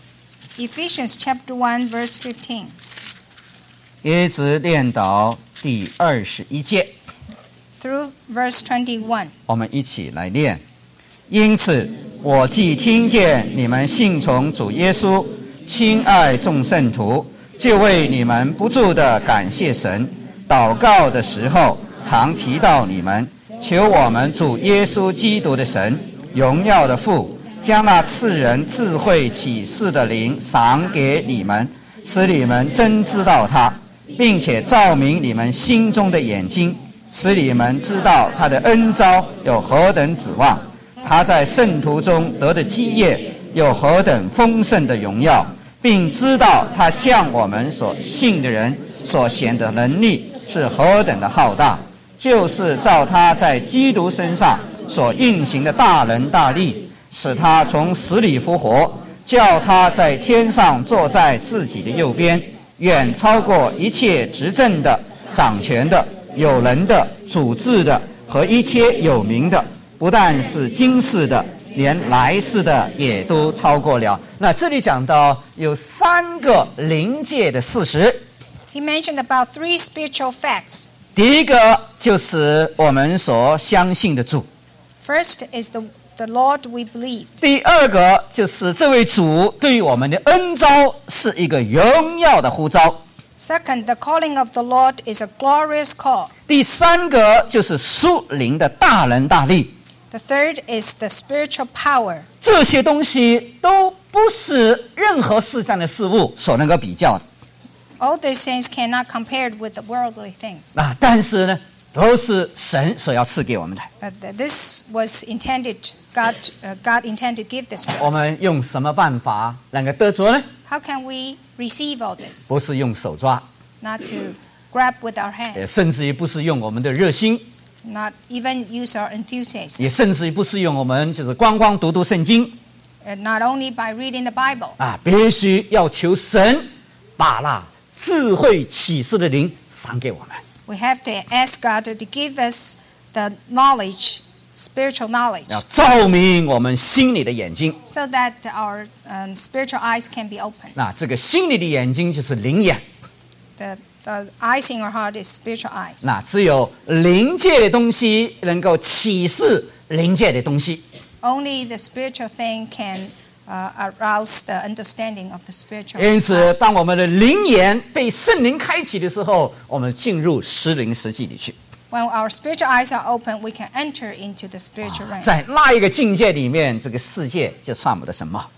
B: Ephesians chapter 1, verse 15.
A: 一直念到第21节，
B: Through verse 21.
A: 我们一起来念。因此，我既听见你们信从主耶稣，亲爱众圣徒，就为你们不住地感谢神。祷告的时候，常提到你们，求我们主耶稣基督的神，荣耀的父，将那赐人智慧启示的灵赏给你们，使你们真知道他，并且照明你们心中的眼睛，使你们知道他的恩召有何等指望，他在圣徒中得的基业有何等丰盛的荣耀，并知道他向我们所信的人所显的能力是何等的浩大，就是照他在基督身上所运行的大能大力，使他从死里复活，叫他在天上坐在自己的右边，远超过一切执政的、掌权的、有能的、主治的和一切有名的，不但是今世的，连来世的也都超过了。那这里讲到有3个灵界的事实。
B: He mentioned about 3 spiritual facts.
A: 第一个就是我们所相信的主，
B: First is the Lord we believe.
A: 第二个就是这位主对于我们的恩召是一个荣耀的呼召，
B: Second, the calling of the Lord is a glorious call.
A: 第三个就是属灵的大能大力。
B: The third is the spiritual power.
A: 这些东西都不是任何世上的事物所能够比较的
B: All these things cannot compare with the worldly things.
A: 啊，但是呢，都是神所要赐给我们的。
B: But this was intended, God intended to give this to
A: 我
B: us.
A: 们用什么办法能够得着呢？
B: How can we receive all this?
A: 不是用手抓，
B: Not to grab with our hands,
A: 甚至于不是用我们的热心，
B: not even use our enthusiasm,
A: 也甚至于不是用我们就是光读读圣经
B: and not only by reading the Bible.
A: 啊，必须要求神把那智慧启示的灵赏给我们。
B: We have to ask God to give us the knowledge, spiritual knowledge,
A: 要照明我们心里的眼睛。
B: so that our spiritual eyes can be opened.
A: 那这个心里的眼睛就是灵眼。
B: The eyes in our heart is spiritual eyes.
A: 那只有灵界的东西能够启示灵界的东西。
B: Only the spiritual thing can arouse the understanding of the spiritual.
A: 因此，当我们的灵眼被圣灵开启的时候，我们进入实灵实际里去。
B: When our spiritual eyes are open, we can enter into the spiritual realm.
A: 在那一个境界里面，这个世界就算不得什么。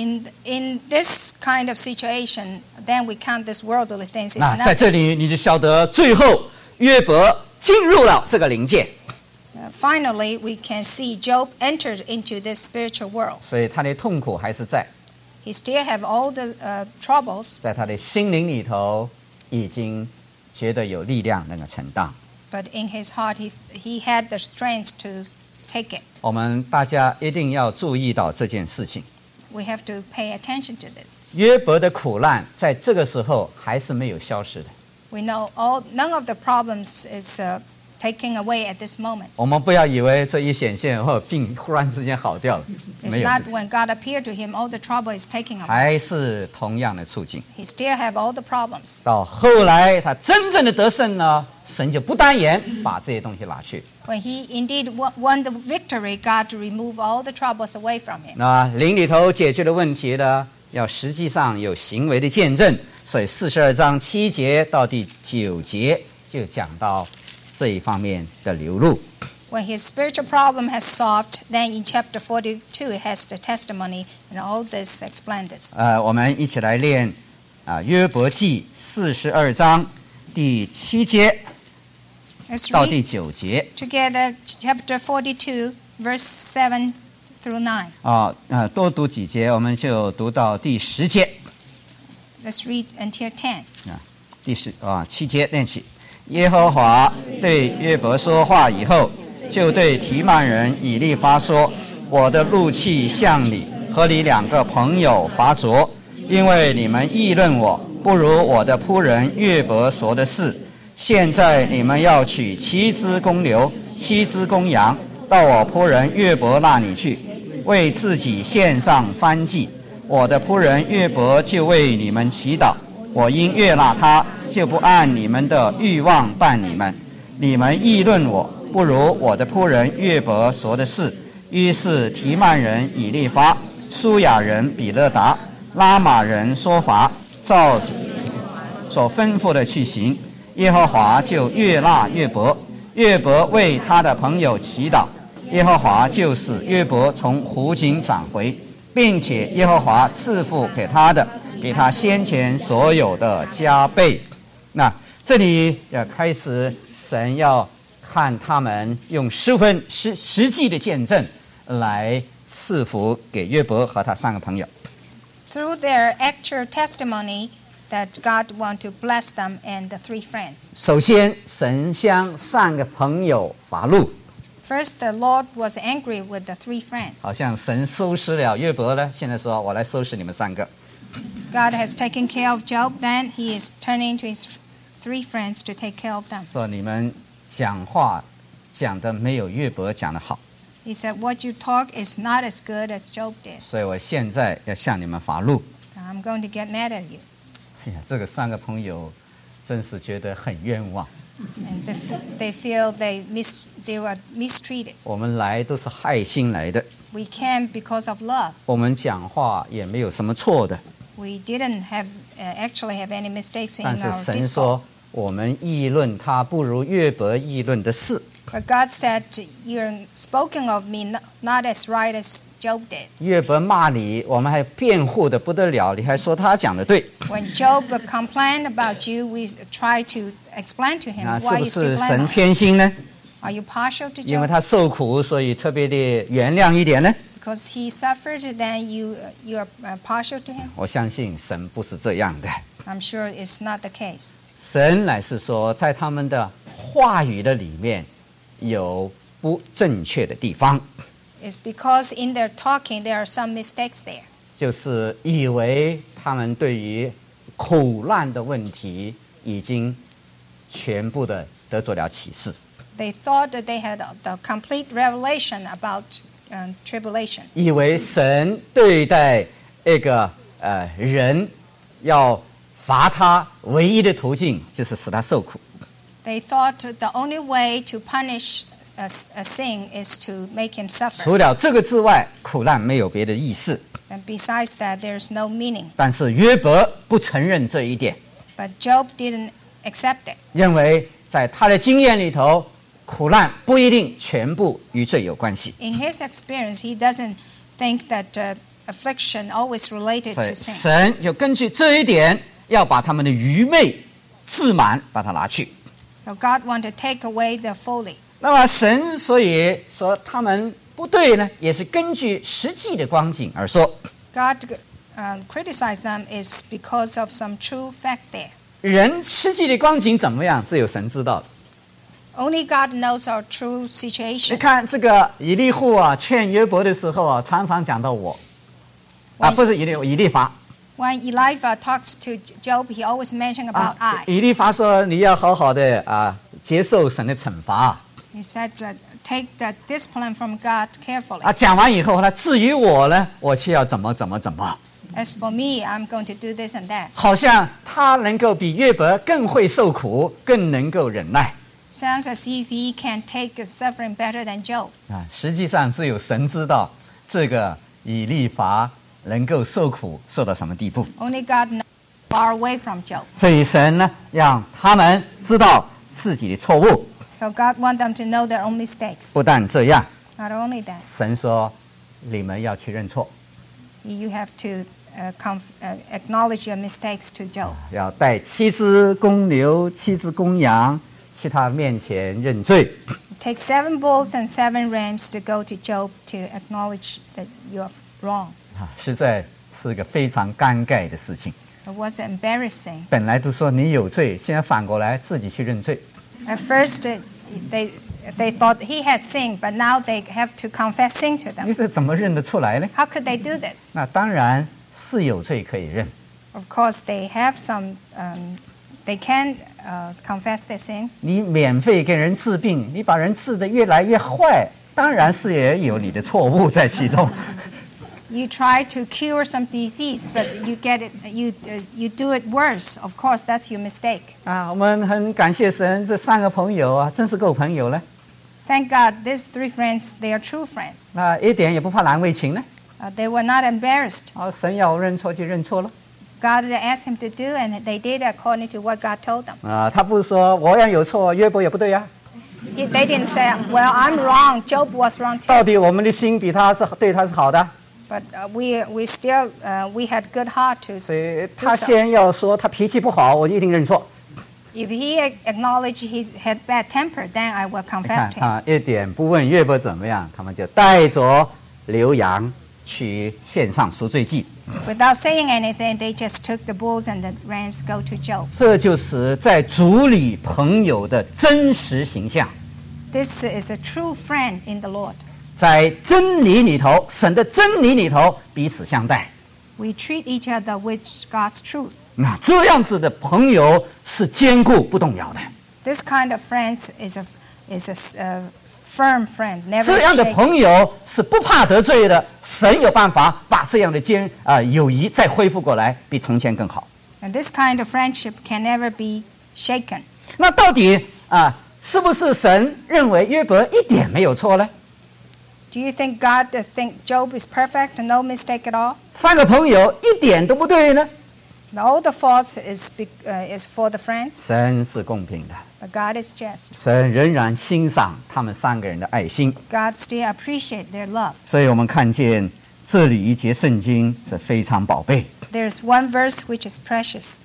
B: In this kind of situation, then we count this worldly things.
A: 那
B: It's
A: 在
B: nothing.
A: 这里你就晓得，最后约伯进入了这个灵界，
B: Finally, we can see Job entered into this spiritual world.
A: 所以他的痛苦还是在，
B: He still have all the troubles,
A: 在他的心灵里头已经觉得有力量能够承担。
B: but in his heart, he had the strength to take it.
A: 我们大家一定要注意到这件事情。
B: We have to pay attention to this.
A: 约伯的苦难在这个时候还是没有消失的。
B: We know none of the problems is taken away at this moment.
A: 我们不要以为这一显现后病忽然之间好掉了，
B: It's
A: 没有，
B: not when God appeared to him, all the trouble is taken away.
A: 还是同样的处境。
B: He still have all the problems.
A: 到后来他真正的得胜呢，神就不单言把这些东西拿去。
B: When he indeed won the victory, God to remove all the troubles away from him.
A: 那灵里头解决的问题呢，要实际上有行为的见证。所以42章7节到第9节就讲到这一方面的流露。
B: When his spiritual problem has solved, then in chapter 42 it has the testimony, and all this explains this.
A: 我们一起来念约伯记42章第7节
B: Let's
A: 到
B: read
A: 第9节。
B: together chapter 42, verse 7 through 9.
A: 多读几节，我们就读到第10节。
B: Let's read until 10.
A: 7节念起。耶和华对约伯说话以后，就对提曼人以利法说：“我的怒气向你和你2个朋友发作，因为你们议论我，不如我的仆人约伯说的是。现在你们要取7只公牛、7只公羊，到我仆人约伯那里去，为自己献上燔祭。 我的仆人约伯就为你们祈祷，我因悦纳他，就不按你们的欲望办你们。你们议论我，不如我的仆人约伯说的是。于是提曼人以利法、舒雅人比勒达、拉玛人说法，照所吩咐的去行。耶和华就悦纳约伯，约伯为他的朋友祈祷，耶和华就使约伯从湖井返回，并且耶和华赐福给他的，比他先前所有的加倍。那这里开始，神要看他们用实际的见证来赐福给约伯和他3个朋友。
B: Through their actual testimony, that God want to bless them and the 3 friends.
A: 首先，神向3个朋友发怒。
B: First, the Lord was angry with the 3 friends.
A: 好像神收拾了约伯呢，现在说我来收拾你们3个。
B: God has taken care of Job, then he is turning to his 3 friends to take care of them.
A: 说你们讲话讲的没有约伯讲的好。
B: He said, what you talk is not as good as Job did.
A: 所以我现在要向你们发怒。
B: I'm going to get mad at you.
A: 哎呀，这个3个朋友真是觉得很冤枉。
B: And they feel they were mistreated.
A: 我们来都是爱心来的，
B: We came because of love.
A: 我们讲话也没有什么错的。
B: We didn't actually have any mistakes
A: 但
B: in
A: 是
B: our
A: 神说
B: discourse.
A: 我们议论他不如约伯议论的事。
B: But God said, you're spoken of me not as right as Job did.
A: 约伯骂你，我们还辩护的不得了，你还说他讲的对。
B: When Job complained about you, we try to explain to him
A: 那是
B: why
A: 不
B: you
A: 是
B: still
A: 神
B: blame us.
A: 偏心呢？
B: Are you partial to
A: 因为
B: Job?
A: 他受苦，所以特别的原谅一点呢？
B: Because he suffered, then you are partial to him?
A: 我相信神不是这样的。
B: I'm sure it's not the case.
A: 神乃是说，在他们的话语的里面有不正确的地方，
B: It's because in their talking there are some mistakes there.
A: 就是以为他们对于苦难的问题已经全部的得着了启示，
B: They thought that they had the complete revelation about tribulation.
A: 以为神对待一个人要罚他唯一的途径就是使他受苦。
B: They thought the only way to punish a sin is to make him suffer.
A: 除了这个之外，苦难没有别的意思。
B: And besides that, there's no meaning.
A: 但是约伯不承认这一点，
B: But Job didn't accept it.
A: 认为在他的经验里头，苦难不一定全部与罪有关系。
B: In his experience, he doesn't think that affliction always related
A: 所以
B: to sin.
A: 神就根据这一点，要把他们的愚昧、自满把它拿去。
B: So God wanted to take away their folly.
A: 那么神所以说他们不对呢，也是根据实际的光景而说。
B: God criticized them is because of some true facts there.
A: 人实际的光景怎么样，只有神知道的。
B: Only God knows our true
A: 你
B: situation.
A: 看这个以利户啊，劝约伯的时候啊，常常讲到我，啊，不是以利法。
B: When Eliphaz talks to Job, he always mentions about I.
A: 以利法说你要好好的接受神的惩罚。
B: He said, take the discipline from God carefully.
A: 讲完以后呢，至于我呢，我却要怎么。
B: As for me, I'm going to do this and that.
A: 好像他能够比约伯更会受苦，更能够忍耐。
B: Sounds as if he can take suffering better than Job.
A: 实际上只有神知道这个以利法能够受苦受到什么地步。
B: Only God knows far away from Job.
A: 所以神呢，让他们知道自己的错误。
B: So God wants them to know their own mistakes.
A: 不但这样，
B: Not only that,
A: 神说你们要去认错，
B: you have to acknowledge your mistakes to Job.
A: 要带7只公牛、7只公羊去他面前认罪。
B: Take 7 bulls and 7 rams to go to Job to acknowledge that you're wrong.
A: 实在是个非常尴尬的事情。
B: It was embarrassing.
A: 本来都说你有罪，现在反过来自己去认罪。
B: At first, they thought he had sinned, but now they have to confess sin to
A: 你
B: them.
A: 这怎么认得出来呢？
B: How could they do this?
A: 那当然是有罪可以认，
B: Of course, they have some. They can confess their sins.
A: 你免费给人治病，你把人治得越来越坏，当然是也有你的错误在其中。
B: You try to cure some disease, but you get it. You do it worse. Of course, that's your mistake.
A: 我们很感谢神，这3个朋友啊，真是够朋友了。
B: Thank God, these 3 friends, they are true friends.
A: 一点也不怕难为情呢。
B: They were not embarrassed.
A: 神要认错就认错了。
B: God asked him to do, and they did according to what God told them.
A: 他不是说我要有错，约伯也不对呀。
B: They didn't say, "Well, I'm wrong. Job was wrong too."
A: 到底我们的心比他是对他是好的。
B: But we still we had good heart to.
A: 所以他先要说他脾气不好，我就一定认错。
B: If he acknowledged he had bad temper, then I will confess to him.
A: 一点不问约伯怎么样，他们就带着牛羊去献上赎罪祭。
B: Without saying anything, they just took the bulls and the rams go to Job.
A: 这就是在主里朋友的真实形象。
B: This is a true friend in the Lord.
A: 在真理里头，神的真理里头彼此相待。
B: We treat each other with God's truth.
A: 那这样子的朋友是坚固不动摇的。
B: This kind of friends is a firm friend, never
A: 这样的
B: shaken.
A: 朋友是不怕得罪的。神有办法把这样的友谊再恢复过来，比从前更好。
B: And this kind of friendship can never be shaken.
A: 那到底是不是神认为约伯一点没有错呢？
B: Do you think God think Job is perfect and no mistake at all?
A: 3个朋友一点都不对呢？
B: All the faults is for the friends,
A: 神是公平的，
B: but God is just.
A: 神仍然欣赏他们3个人的爱心。
B: God still appreciate their love.
A: 所以我们看见这里一节圣经是非常宝贝。
B: There's one verse which is precious.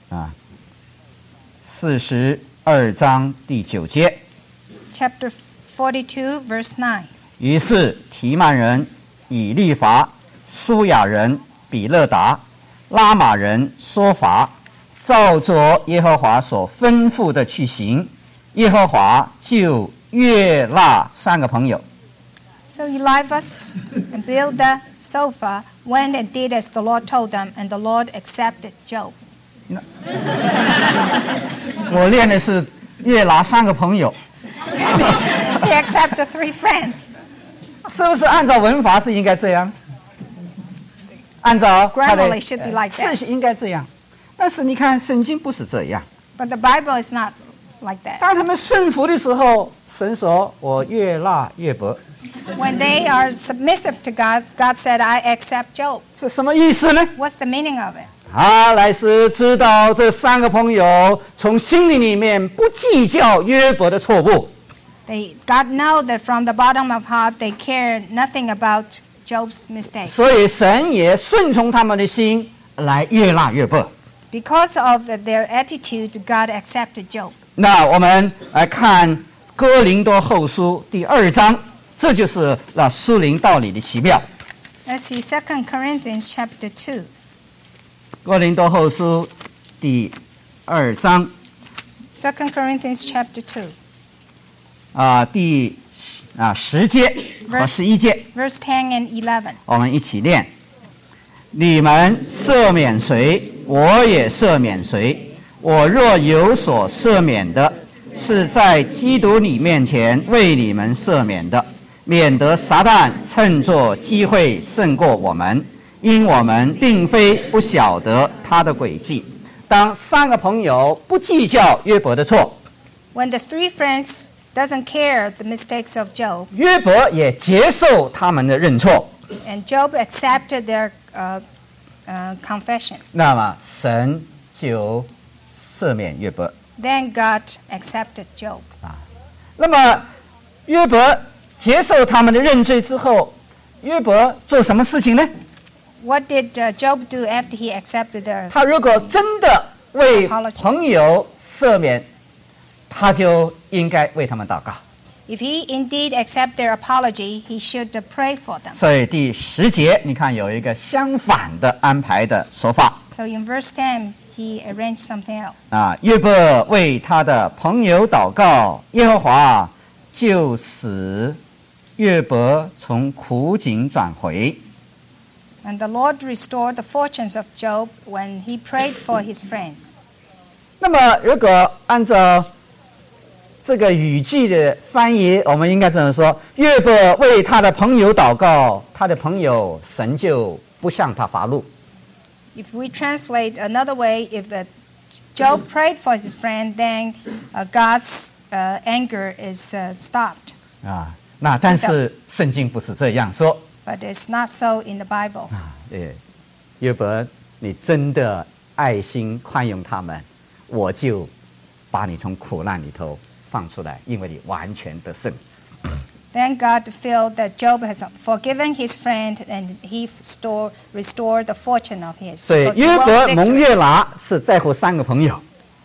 A: 42章第9节。
B: Chapter 42, verse 9.
A: 于是提曼人以利法、舒雅人比勒达、拉玛人说法，照着耶和华所吩咐的去行，耶和华就悦纳3个朋友。
B: So Eliphaz and Bildad, Zophar went and did as the Lord told them, and the Lord accepted Job.
A: 我练的是悦纳3个朋友，
B: He accepted 3 friends.
A: 是不是按照文法是应该这样？按照他的
B: Grammarly should be like that.
A: 是应该这样，但是你看圣经不是这样。
B: But the Bible is not like that.
A: 当他们顺服的时候，神说：“我悦纳约伯。”
B: When they are submissive to God, God said, I accept Job.
A: 是什么意思呢？
B: What's the meaning of it?
A: 他乃是知道这3个朋友从心里面不计较约伯的错误。
B: God know that from the bottom of heart they care nothing about Job's mistakes.
A: 所以神也顺从他们的心来悦纳约伯。
B: Because of their attitude, God accepted Job.
A: 那我们来看哥林多后书第2章，这就是那属灵道理的奇妙。
B: Let's see 2 Corinthians chapter 2.
A: 哥林多后书第2章
B: 2 Corinthians chapter
A: 第10节和11节，
B: 2, verse 10 and 11.
A: 我们一起念：你们赦免谁，我也赦免谁。我若有所赦免的，是在基督你面前为你们赦免的，免得撒旦趁作机会胜过我们，因我们并非不晓得他的诡计。当3个朋友不计较约伯的错，
B: When the 3 friends doesn't care the mistakes of Job,
A: 约伯也接受他们的认错，
B: and Job accepted their confession,
A: 那么神就赦免约伯。
B: then God accepted Job.
A: 那么约伯接受他们的认罪之后，约伯做什么事情呢？
B: What did Job do after he accepted their
A: 他如果真的为朋友赦免，他就应该为他们祷告。
B: If he indeed accept their apology, he should pray for them.
A: 所以第10节，你看有一个相反的安排的说法。
B: So in verse 10, he arranged something else.
A: 约伯为他的朋友祷告，耶和华就使约伯从苦境转回。
B: And the Lord restored the fortunes of Job when he prayed for his friends.
A: 那么如果按照这个语句的翻译，我们应该这么说：约伯为他的朋友祷告，他的朋友神就不向他发怒。
B: If we translate another way, if Job prayed for his friend, then God's anger is stopped.
A: 啊，那但是圣经不是这样说
B: But it's not so in the Bible.
A: 啊。约伯，你真的爱心宽容他们，我就把你从苦难里头放出来，因为你完全得胜。
B: Then God felt that Job has forgiven his friend and he restored the fortune of his.
A: 所以
B: because he
A: 约
B: won
A: 伯
B: victory.
A: 蒙悦拿是在乎3个朋友，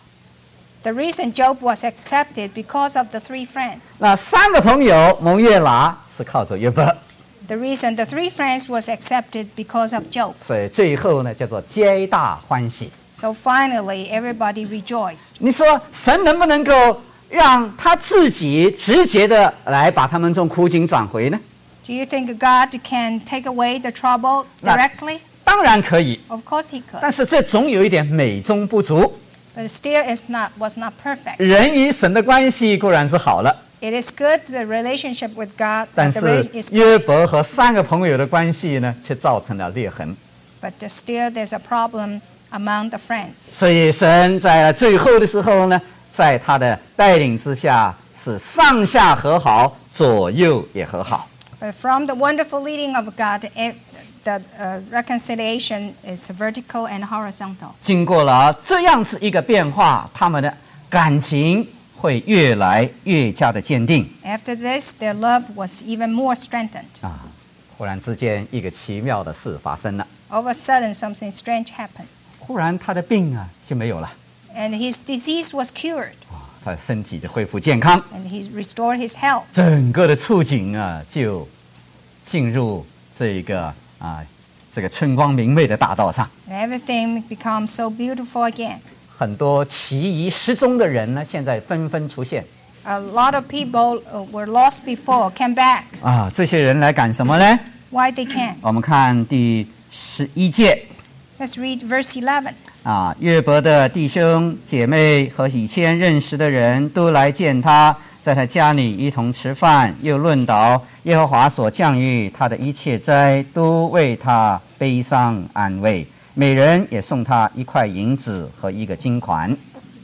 B: The reason Job was accepted because of the 3 friends.
A: 那3个朋友蒙悦拿是靠着约伯，
B: The reason the 3 friends was accepted because of Job.
A: 所以最后呢叫做皆大欢喜。
B: So finally, everybody rejoiced.
A: 你说神能不能够让他自己直接的来把他们从苦境转回呢？
B: Do you think God can take away the trouble directly?
A: 当然可以，
B: Of course he could.
A: 但是这总有一点美中不足。
B: But still was not perfect.
A: 人与神的关系固然是好了，
B: It is good, the relationship with God,
A: 但
B: the
A: 是
B: relationship is
A: 约伯和3个朋友的关系呢，却造成了裂痕。
B: but still there's a problem among the friends.
A: 所以神在最后的时候呢，在他的带领之下，是上下和好，左右也和好。
B: But from the wonderful leading of God, the reconciliation is vertical and horizontal.
A: 经过了这样子一个变化，他们的感情会越来越加的坚定
B: After this, their love was even more strengthened.
A: 啊！忽然之间，一个奇妙的事发生了，
B: All of a sudden, something strange happened.
A: 忽然他的病啊就没有了，
B: And his disease was cured,
A: 他的身体就恢复健康，
B: and he restored his health.
A: 整个的处境啊就进入这个春光明媚的大道上。
B: And everything becomes so beautiful again.
A: 很多其遗失踪的人呢，现在纷纷出现
B: A lot of people were lost before, came back.
A: 啊！这些人来干什么呢？
B: Why they came?
A: 我们看第11节
B: Let's read verse 11.
A: 啊，约伯的弟兄姐妹和以前认识的人都来见他，在他家里一同吃饭，又论到耶和华所降于他的一切灾，都为他悲伤安慰。每人也送他1块银子和1个金环。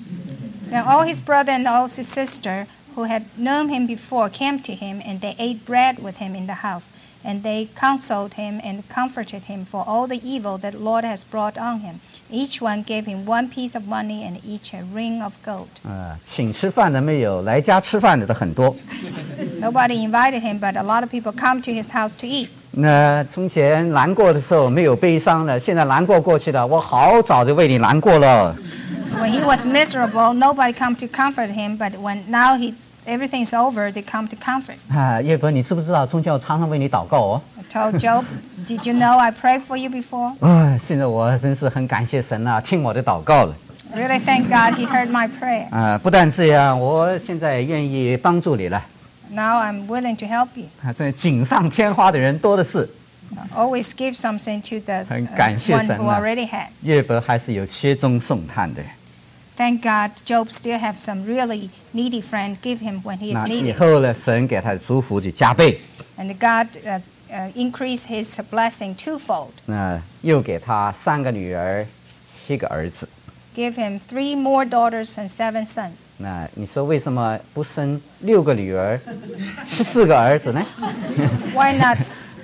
B: Then all his brother and all his sister who had known him before came to him, and they ate bread with him in the house. And they consoled him and comforted him for all the evil that the Lord has brought on him. Each one gave him 1 piece of money and each a ring of gold.
A: 请吃饭的没有，来家吃饭的都很多。
B: Nobody invited him, but a lot of people come to his house to eat.
A: 那从前难过的时候没有悲伤了，现在难过过去了，我好早就为你难过了。
B: When he was miserable, nobody come to comfort him, but when now everything's over, they come to comfort.
A: 约伯，你知不知道宗教常常为你祷告哦？
B: I told Job, did you know I prayed for you before?
A: 现在我真是很感谢神啊，听我的祷告了。
B: Really thank God he heard my prayer.
A: 不但这样，我现在愿意帮助你了。
B: Now I'm willing to help you.
A: 这锦上添花的人多的是，
B: Always give something to the
A: 很感谢
B: one
A: 神
B: who
A: 啊
B: already had.
A: 约伯还是有雪中送炭的。
B: Thank God Job still have some really needy friend give him when he is
A: 那以
B: needy.
A: 后呢，神给他的祝福就加倍。
B: And God increased his blessing twofold.
A: 又给他3个女儿，7个儿子。
B: Give him 3 more daughters and 7 sons.
A: 那你说为什么不生6个女儿，14个儿子呢？
B: Why not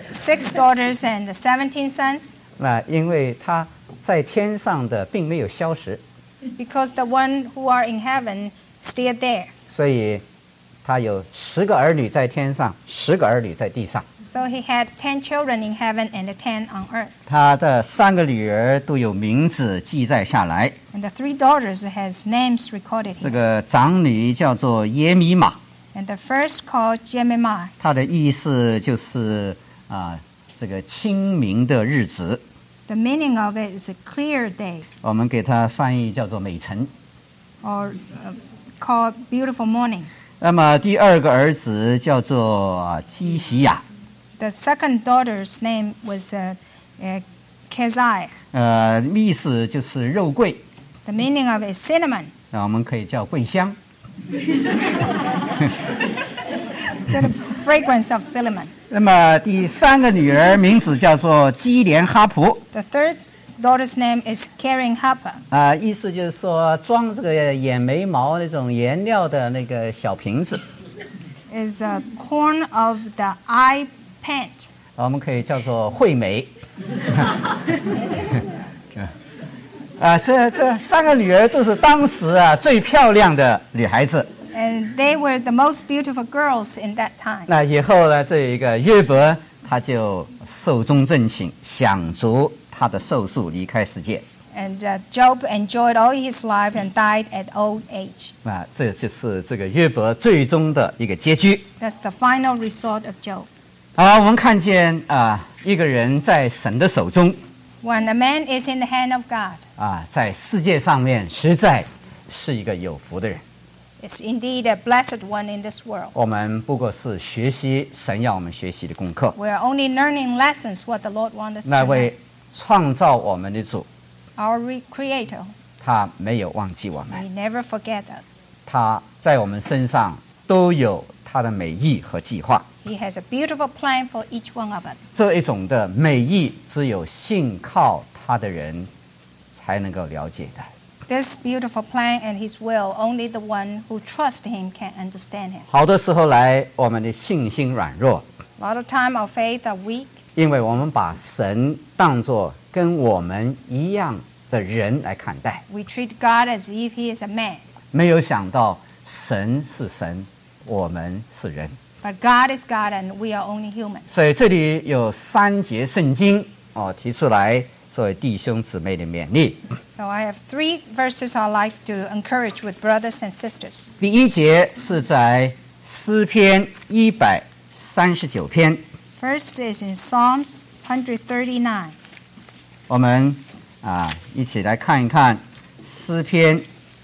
B: 6 daughters and 17 sons?
A: 因为他在天上的并没有消失，
B: Because the one who are in heaven still there.
A: 所以他有10个儿女在天上，10个儿女在地上。
B: So he had 10 children in heaven and 10 on earth.
A: 他的3个女儿都有名字记载下来。
B: And the 3 daughters has names recorded
A: 这
B: here.
A: 个长女叫做耶米玛，
B: And the first called Jemimah.
A: 她的意思就是这个清明的日子，
B: The meaning of it is a clear day,
A: 我们给它翻译叫做美晨。
B: or called beautiful morning.
A: 那么第2个儿子叫做基西亚，
B: The second daughter's name was Kezai.
A: 意思就是肉桂，
B: The meaning of it is cinnamon.
A: 我们可以叫桂香。
B: fragrance of cinnamon.
A: 那么第3个女儿名字叫做基连哈普，
B: The third daughter's name is Karen Harper.
A: 意思就是说装这个眼眉毛那种颜料的那个小瓶子，
B: Is a corn of the eye paint.
A: 我们可以叫做惠美。这3个女儿都是当时最漂亮的女孩子。
B: And they were the most beautiful girls in that time.
A: 那以后呢，这一个约伯他就寿终正寝，享足他的寿数，离开世界。
B: And Job enjoyed all his life and died at old age.
A: 这就是这个约伯最终的一个结局。
B: That's the final result of Job.
A: 好，我们看见一个人在神的手中，
B: When a man is in the hand of God,
A: 在世界上面实在是一个有福的人。
B: is indeed a blessed one in this world.
A: 我们不过是学习神要我们学习的功课。
B: We are only learning lessons what the Lord wants us to
A: 那
B: learn.
A: 位创造我们的主，
B: Our Creator,
A: 他没有忘记我们，
B: He never forget us.
A: 他在我们身上都有他的美意和计划。
B: He has a beautiful plan for each one of us.
A: 这一种的美意，只有信靠他的人才能够了解的。
B: This beautiful plan and His will, only the one who trusts Him can understand Him.
A: 好多时候来，我们的信心软弱，
B: A lot of time our faith are weak
A: 因为我们把神当作跟我们一样的人来看待，
B: We treat God as if He is a man.
A: 没有想到神是神，我们是人。
B: But God is God and we are only human.
A: 所以这里有3节圣经提出来作为弟兄姊妹的勉励。
B: So I have 3 verses I'd like to encourage with brothers and sisters.
A: 第1节是在诗篇139篇，
B: First is in Psalms 139.
A: 我们一起来看一看诗篇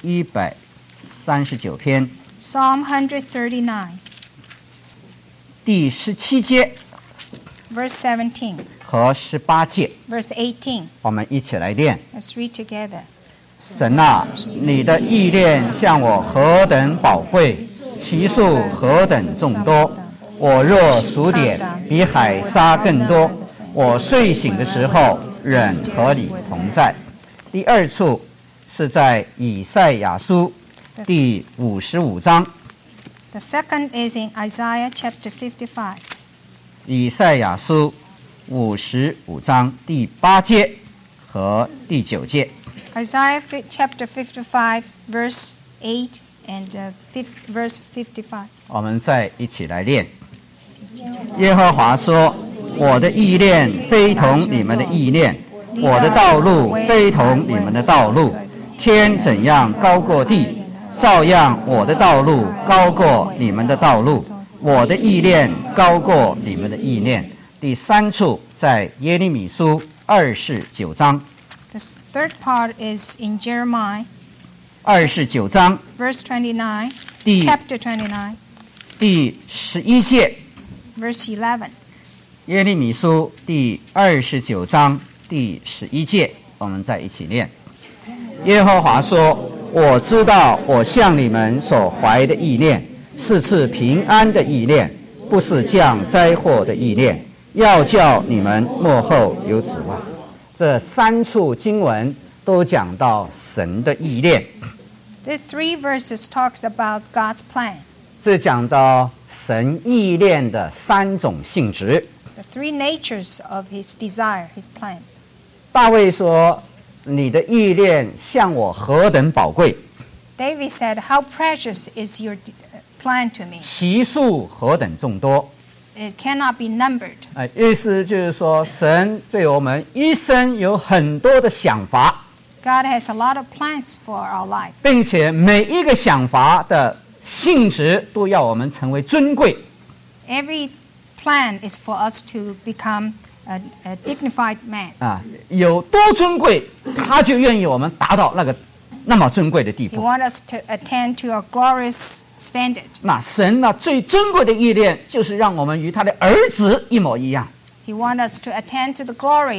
A: 139篇
B: Psalm 139,
A: 第17节
B: verse 17,
A: 和18节，
B: verse 18.
A: 我们一起来念。
B: Let's read together.
A: 神啊，你的意念向我何等宝贵，其数何等众多。我若数点，比海沙更多。我睡醒的时候，仍和你同在。第2处是在以赛亚书第55章，
B: The second is in Isaiah chapter 55,
A: 以赛亚书55章第8节和第9节。
B: Isaiah chapter 55, verse 8 and verse 55.
A: 我们再一起来念。耶和华说：“我的意念非同你们的意念，我的道路非同你们的道路。天怎样高过地，照样我的道路高过你们的道路，我的意念高过你们的意念。”第3处在耶利米书29章，
B: The third part is in Jeremiah,
A: 29章
B: verse 29,
A: 第
B: chapter 29,
A: 第11节，
B: verse 11.
A: 耶利米书第29章第11节，我们再一起念。耶和华说：“我知道我向你们所怀的意念，是赐平安的意念，不是降灾祸的意念，要叫你们末后有指望。”这3处经文都讲到神的意念，
B: The 3 verses talks about God's plan.
A: 这讲到神意念的3种性质。
B: The 3 natures of His desire, His plans.
A: 大卫说：“你的意念向我何等宝贵，
B: David said, "How precious is your plan to me?
A: 其数何等众多。”
B: It cannot be numbered."
A: 意思就是说，神对我们一生有很多的想法，
B: God has a lot of plans for our life.
A: 并且每一个想法的性质都要我们成为尊贵。
B: Every plan is for us to become a dignified man.
A: 有多尊贵，他就愿意我们达到那么尊贵的地
B: He
A: 步。
B: wants us to attend to a glorious standard.
A: 那神最尊贵的意念，就是让我们与他的儿子一模一样。
B: He wants us to attend to the glory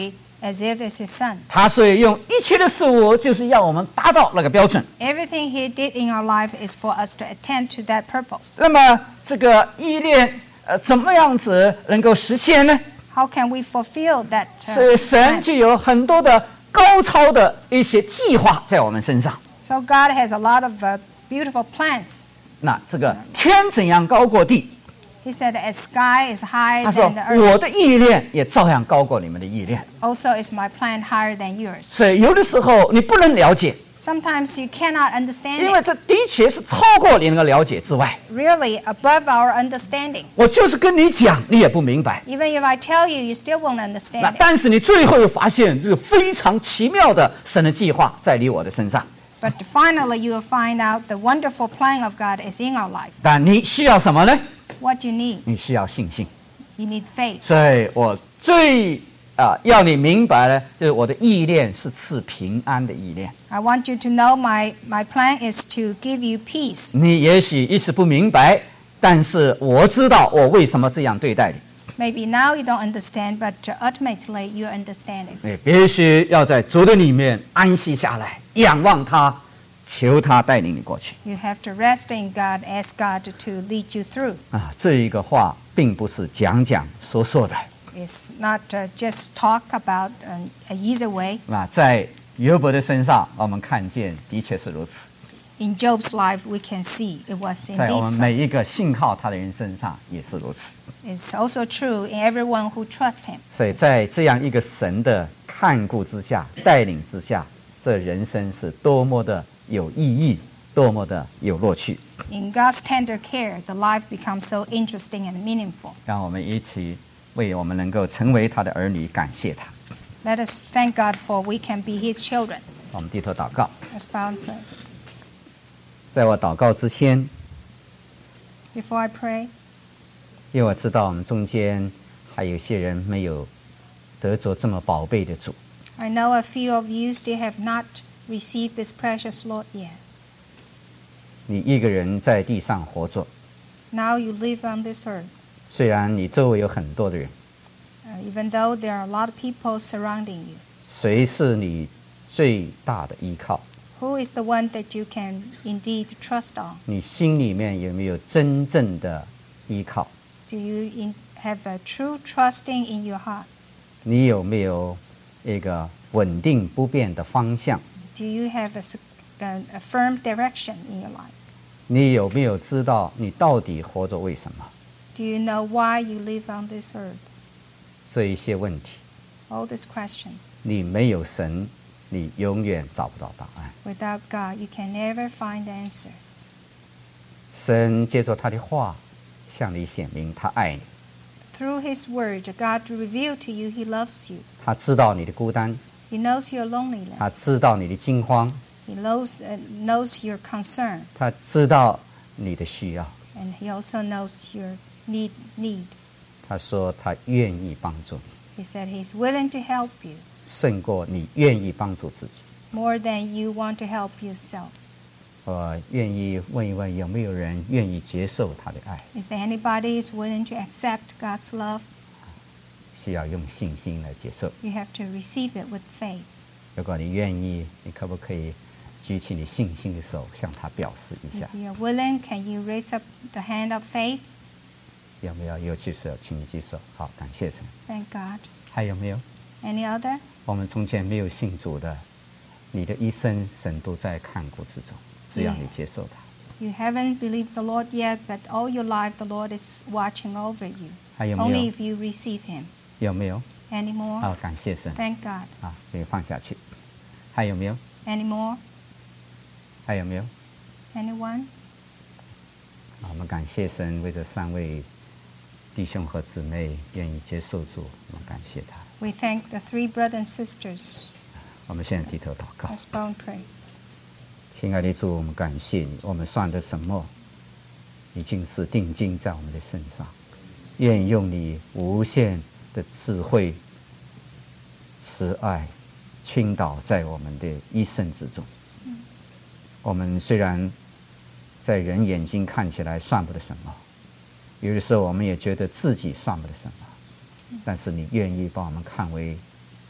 B: as if it's his son.
A: 他所以用一切的事物，就是要我们达到那个标准。
B: Everything he did in our life is for us to attend to that purpose.
A: 那么这个依恋，怎么样子能够实现呢？
B: How can we fulfill that
A: 所以神就
B: plan?
A: 有很多的高超的一些计划在我们身上。
B: So God has a lot of beautiful plans.
A: 那这个天怎样高过地？
B: He said, as sky is higher
A: 他说
B: than the earth,
A: 我的意念也照样高过你们的意念。
B: also is my plan higher than yours.
A: 所以有的时候你不能了解，
B: Sometimes you cannot understand
A: 因为
B: it,
A: 这的确是超过你能够了解之外。
B: really above our understanding.
A: 我就是跟你讲，你也不明白。
B: Even if I tell you, you still won't
A: 那
B: understand it.
A: 但是你最后又发现这个非常奇妙的神的计划在你我的身上。
B: But finally, you will find out the wonderful plan of God is in our life.
A: 但你需要什么呢？
B: What you need,
A: 你需要信心。
B: you need faith.
A: 所以我最要你明白呢，就是我的意念是赐平安的意念。
B: I want you to know my plan is to give you peace.
A: 你也许一时不明白，但是我知道我为什么这样对待你。
B: Maybe now you don't understand, but ultimately you understand it.
A: 你必须要在主的里面安息下来，仰望他，求他带领你过去。
B: You have to rest in God, ask God to lead you through.
A: 这一个话并不是讲说说的。
B: It's not just talk about an easy way.
A: 在约伯的身上，我们看见的确是如此。
B: In Job's life, we can see it was
A: 在我
B: indeed
A: 们
B: so.
A: 每一个信靠他的人身上也是如此。
B: It's also true in everyone who trusts Him.
A: 所以在这样一个神的看顾之下、带领之下，这人生是多么的有意义，多么的有乐趣。
B: In God's tender care, the life becomes so interesting and meaningful.
A: 让我们一起为我们能够成为他的儿女感谢他。
B: Let us thank God for we can be His children.
A: 我们低头祷告。
B: Let's bow and pray.
A: 在我祷告之前，
B: Before I pray,
A: 因为我知道我们中间还有些人没有得着这么宝贝的主。
B: I know a few of you still have not received this precious Lord yet.
A: 你一个人在地上活着，
B: Now you live on this earth.
A: 虽然你周围有很多的人，
B: Even though there are a lot of people surrounding you.
A: 谁是你最大的依靠？
B: Who is the one that you can indeed trust on?
A: 你心里面有没有真正的依靠？
B: Do you have a true trusting in your heart?
A: 你有没有一个稳定不变的方向？
B: Do you have a firm direction in your life?
A: 你有没有知道你到底活着为什么？
B: Do you know why you live on this earth?
A: 这一些问题，
B: All these questions.
A: 你没有神，你永远找不到答案。
B: Without God, you can never find the answer.
A: 神借着他的话向你显明他爱你，
B: Through His Word, God revealed to you He loves you.
A: 他知道你的孤单，
B: He knows your
A: 他
B: loneliness.
A: 知道你的惊慌，
B: He knows your concern.
A: 他知道你的需要。
B: And He also knows your need.
A: 他说他愿意帮助你，
B: He said He's willing to help you
A: 胜过你愿意帮助自己。
B: more than you want to help yourself.
A: 我愿意问一问，有没有人愿意接受他的爱？
B: Is there anybody who's willing to accept God's love?
A: 需要用信心来接受。
B: You have to receive it with faith.
A: 如果你愿意，你可不可以举起你信心的手，向他表示一下
B: If？ you're willing, can you raise up the hand of faith?
A: 有没有？有举手，请你举手。好，感谢神。
B: Thank God.
A: 还有没有？
B: Any other?
A: 我们中间没有信主的，你的一生神都在看顾之中，只要你接受他。
B: You haven't believed the Lord yet, but all your life the Lord is watching over you.
A: 还有没
B: Only
A: 有？
B: if you receive Him.
A: 有没有？
B: Any more?
A: 好，感谢神。
B: Thank God.
A: 好，可以放下去。还有没有？
B: Any more?
A: 还有没有？
B: Anyone?
A: 好，我们感谢神，为这3位弟兄和姊妹愿意接受主，我们感谢他。
B: We thank the 3 brothers and sisters.
A: 我们现在低头祷告。
B: Let's bow and pray.
A: 亲爱的主，我们感谢你，我们算得什么？已经是定睛在我们的身上，愿意用你无限的智慧、慈爱倾倒在我们的一生之中。我们虽然在人眼睛看起来算不得什么，有的时候我们也觉得自己算不得什么，但是你愿意把我们看为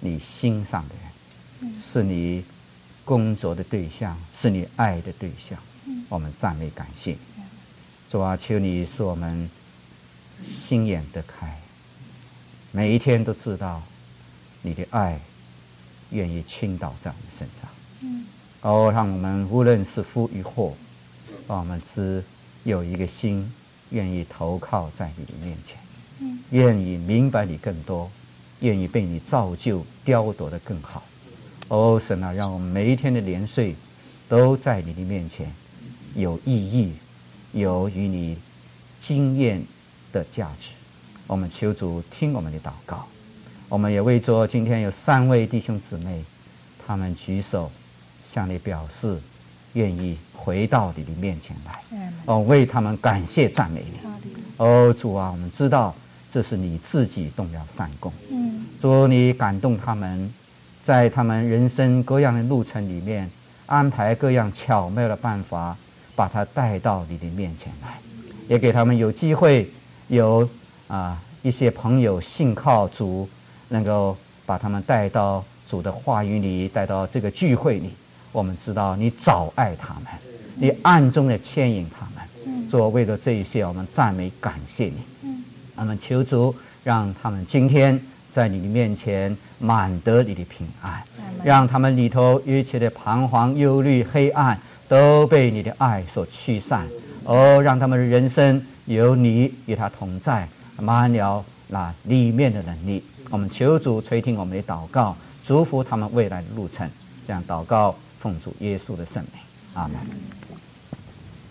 A: 你心上的人，是你工作的对象，是你爱的对象。我们赞美感谢主啊，求你使我们心眼得开，每一天都知道你的爱愿意倾倒在我们身上。让我们无论是福与祸，让我们只有一个心愿意投靠在你的面前，愿意明白你更多，愿意被你造就雕琢得更好。神啊，让我们每一天的年岁都在你的面前有意义，有与你经验的价值。我们求主听我们的祷告。我们也为着今天有3位弟兄姊妹，他们举手向你表示愿意回到你的面前来，为他们感谢赞美你。主啊，我们知道这是你自己动了善功。主，你感动他们，在他们人生各样的路程里面安排各样巧妙的办法，把他带到你的面前来，也给他们有机会有一些朋友信靠主，能够把他们带到主的话语里，带到这个聚会里。我们知道你早爱他们，你暗中的牵引他们。主，为了这一些，我们赞美感谢你。我们求主让他们今天在你的面前满得你的平安，让他们里头一切的彷徨、忧虑、黑暗都被你的爱所驱散。让他们的人生有你与他同在，满了那里面的能力。我们求主垂听我们的祷告，祝福他们未来的路程。这样祷告，奉主耶稣的圣名，阿们。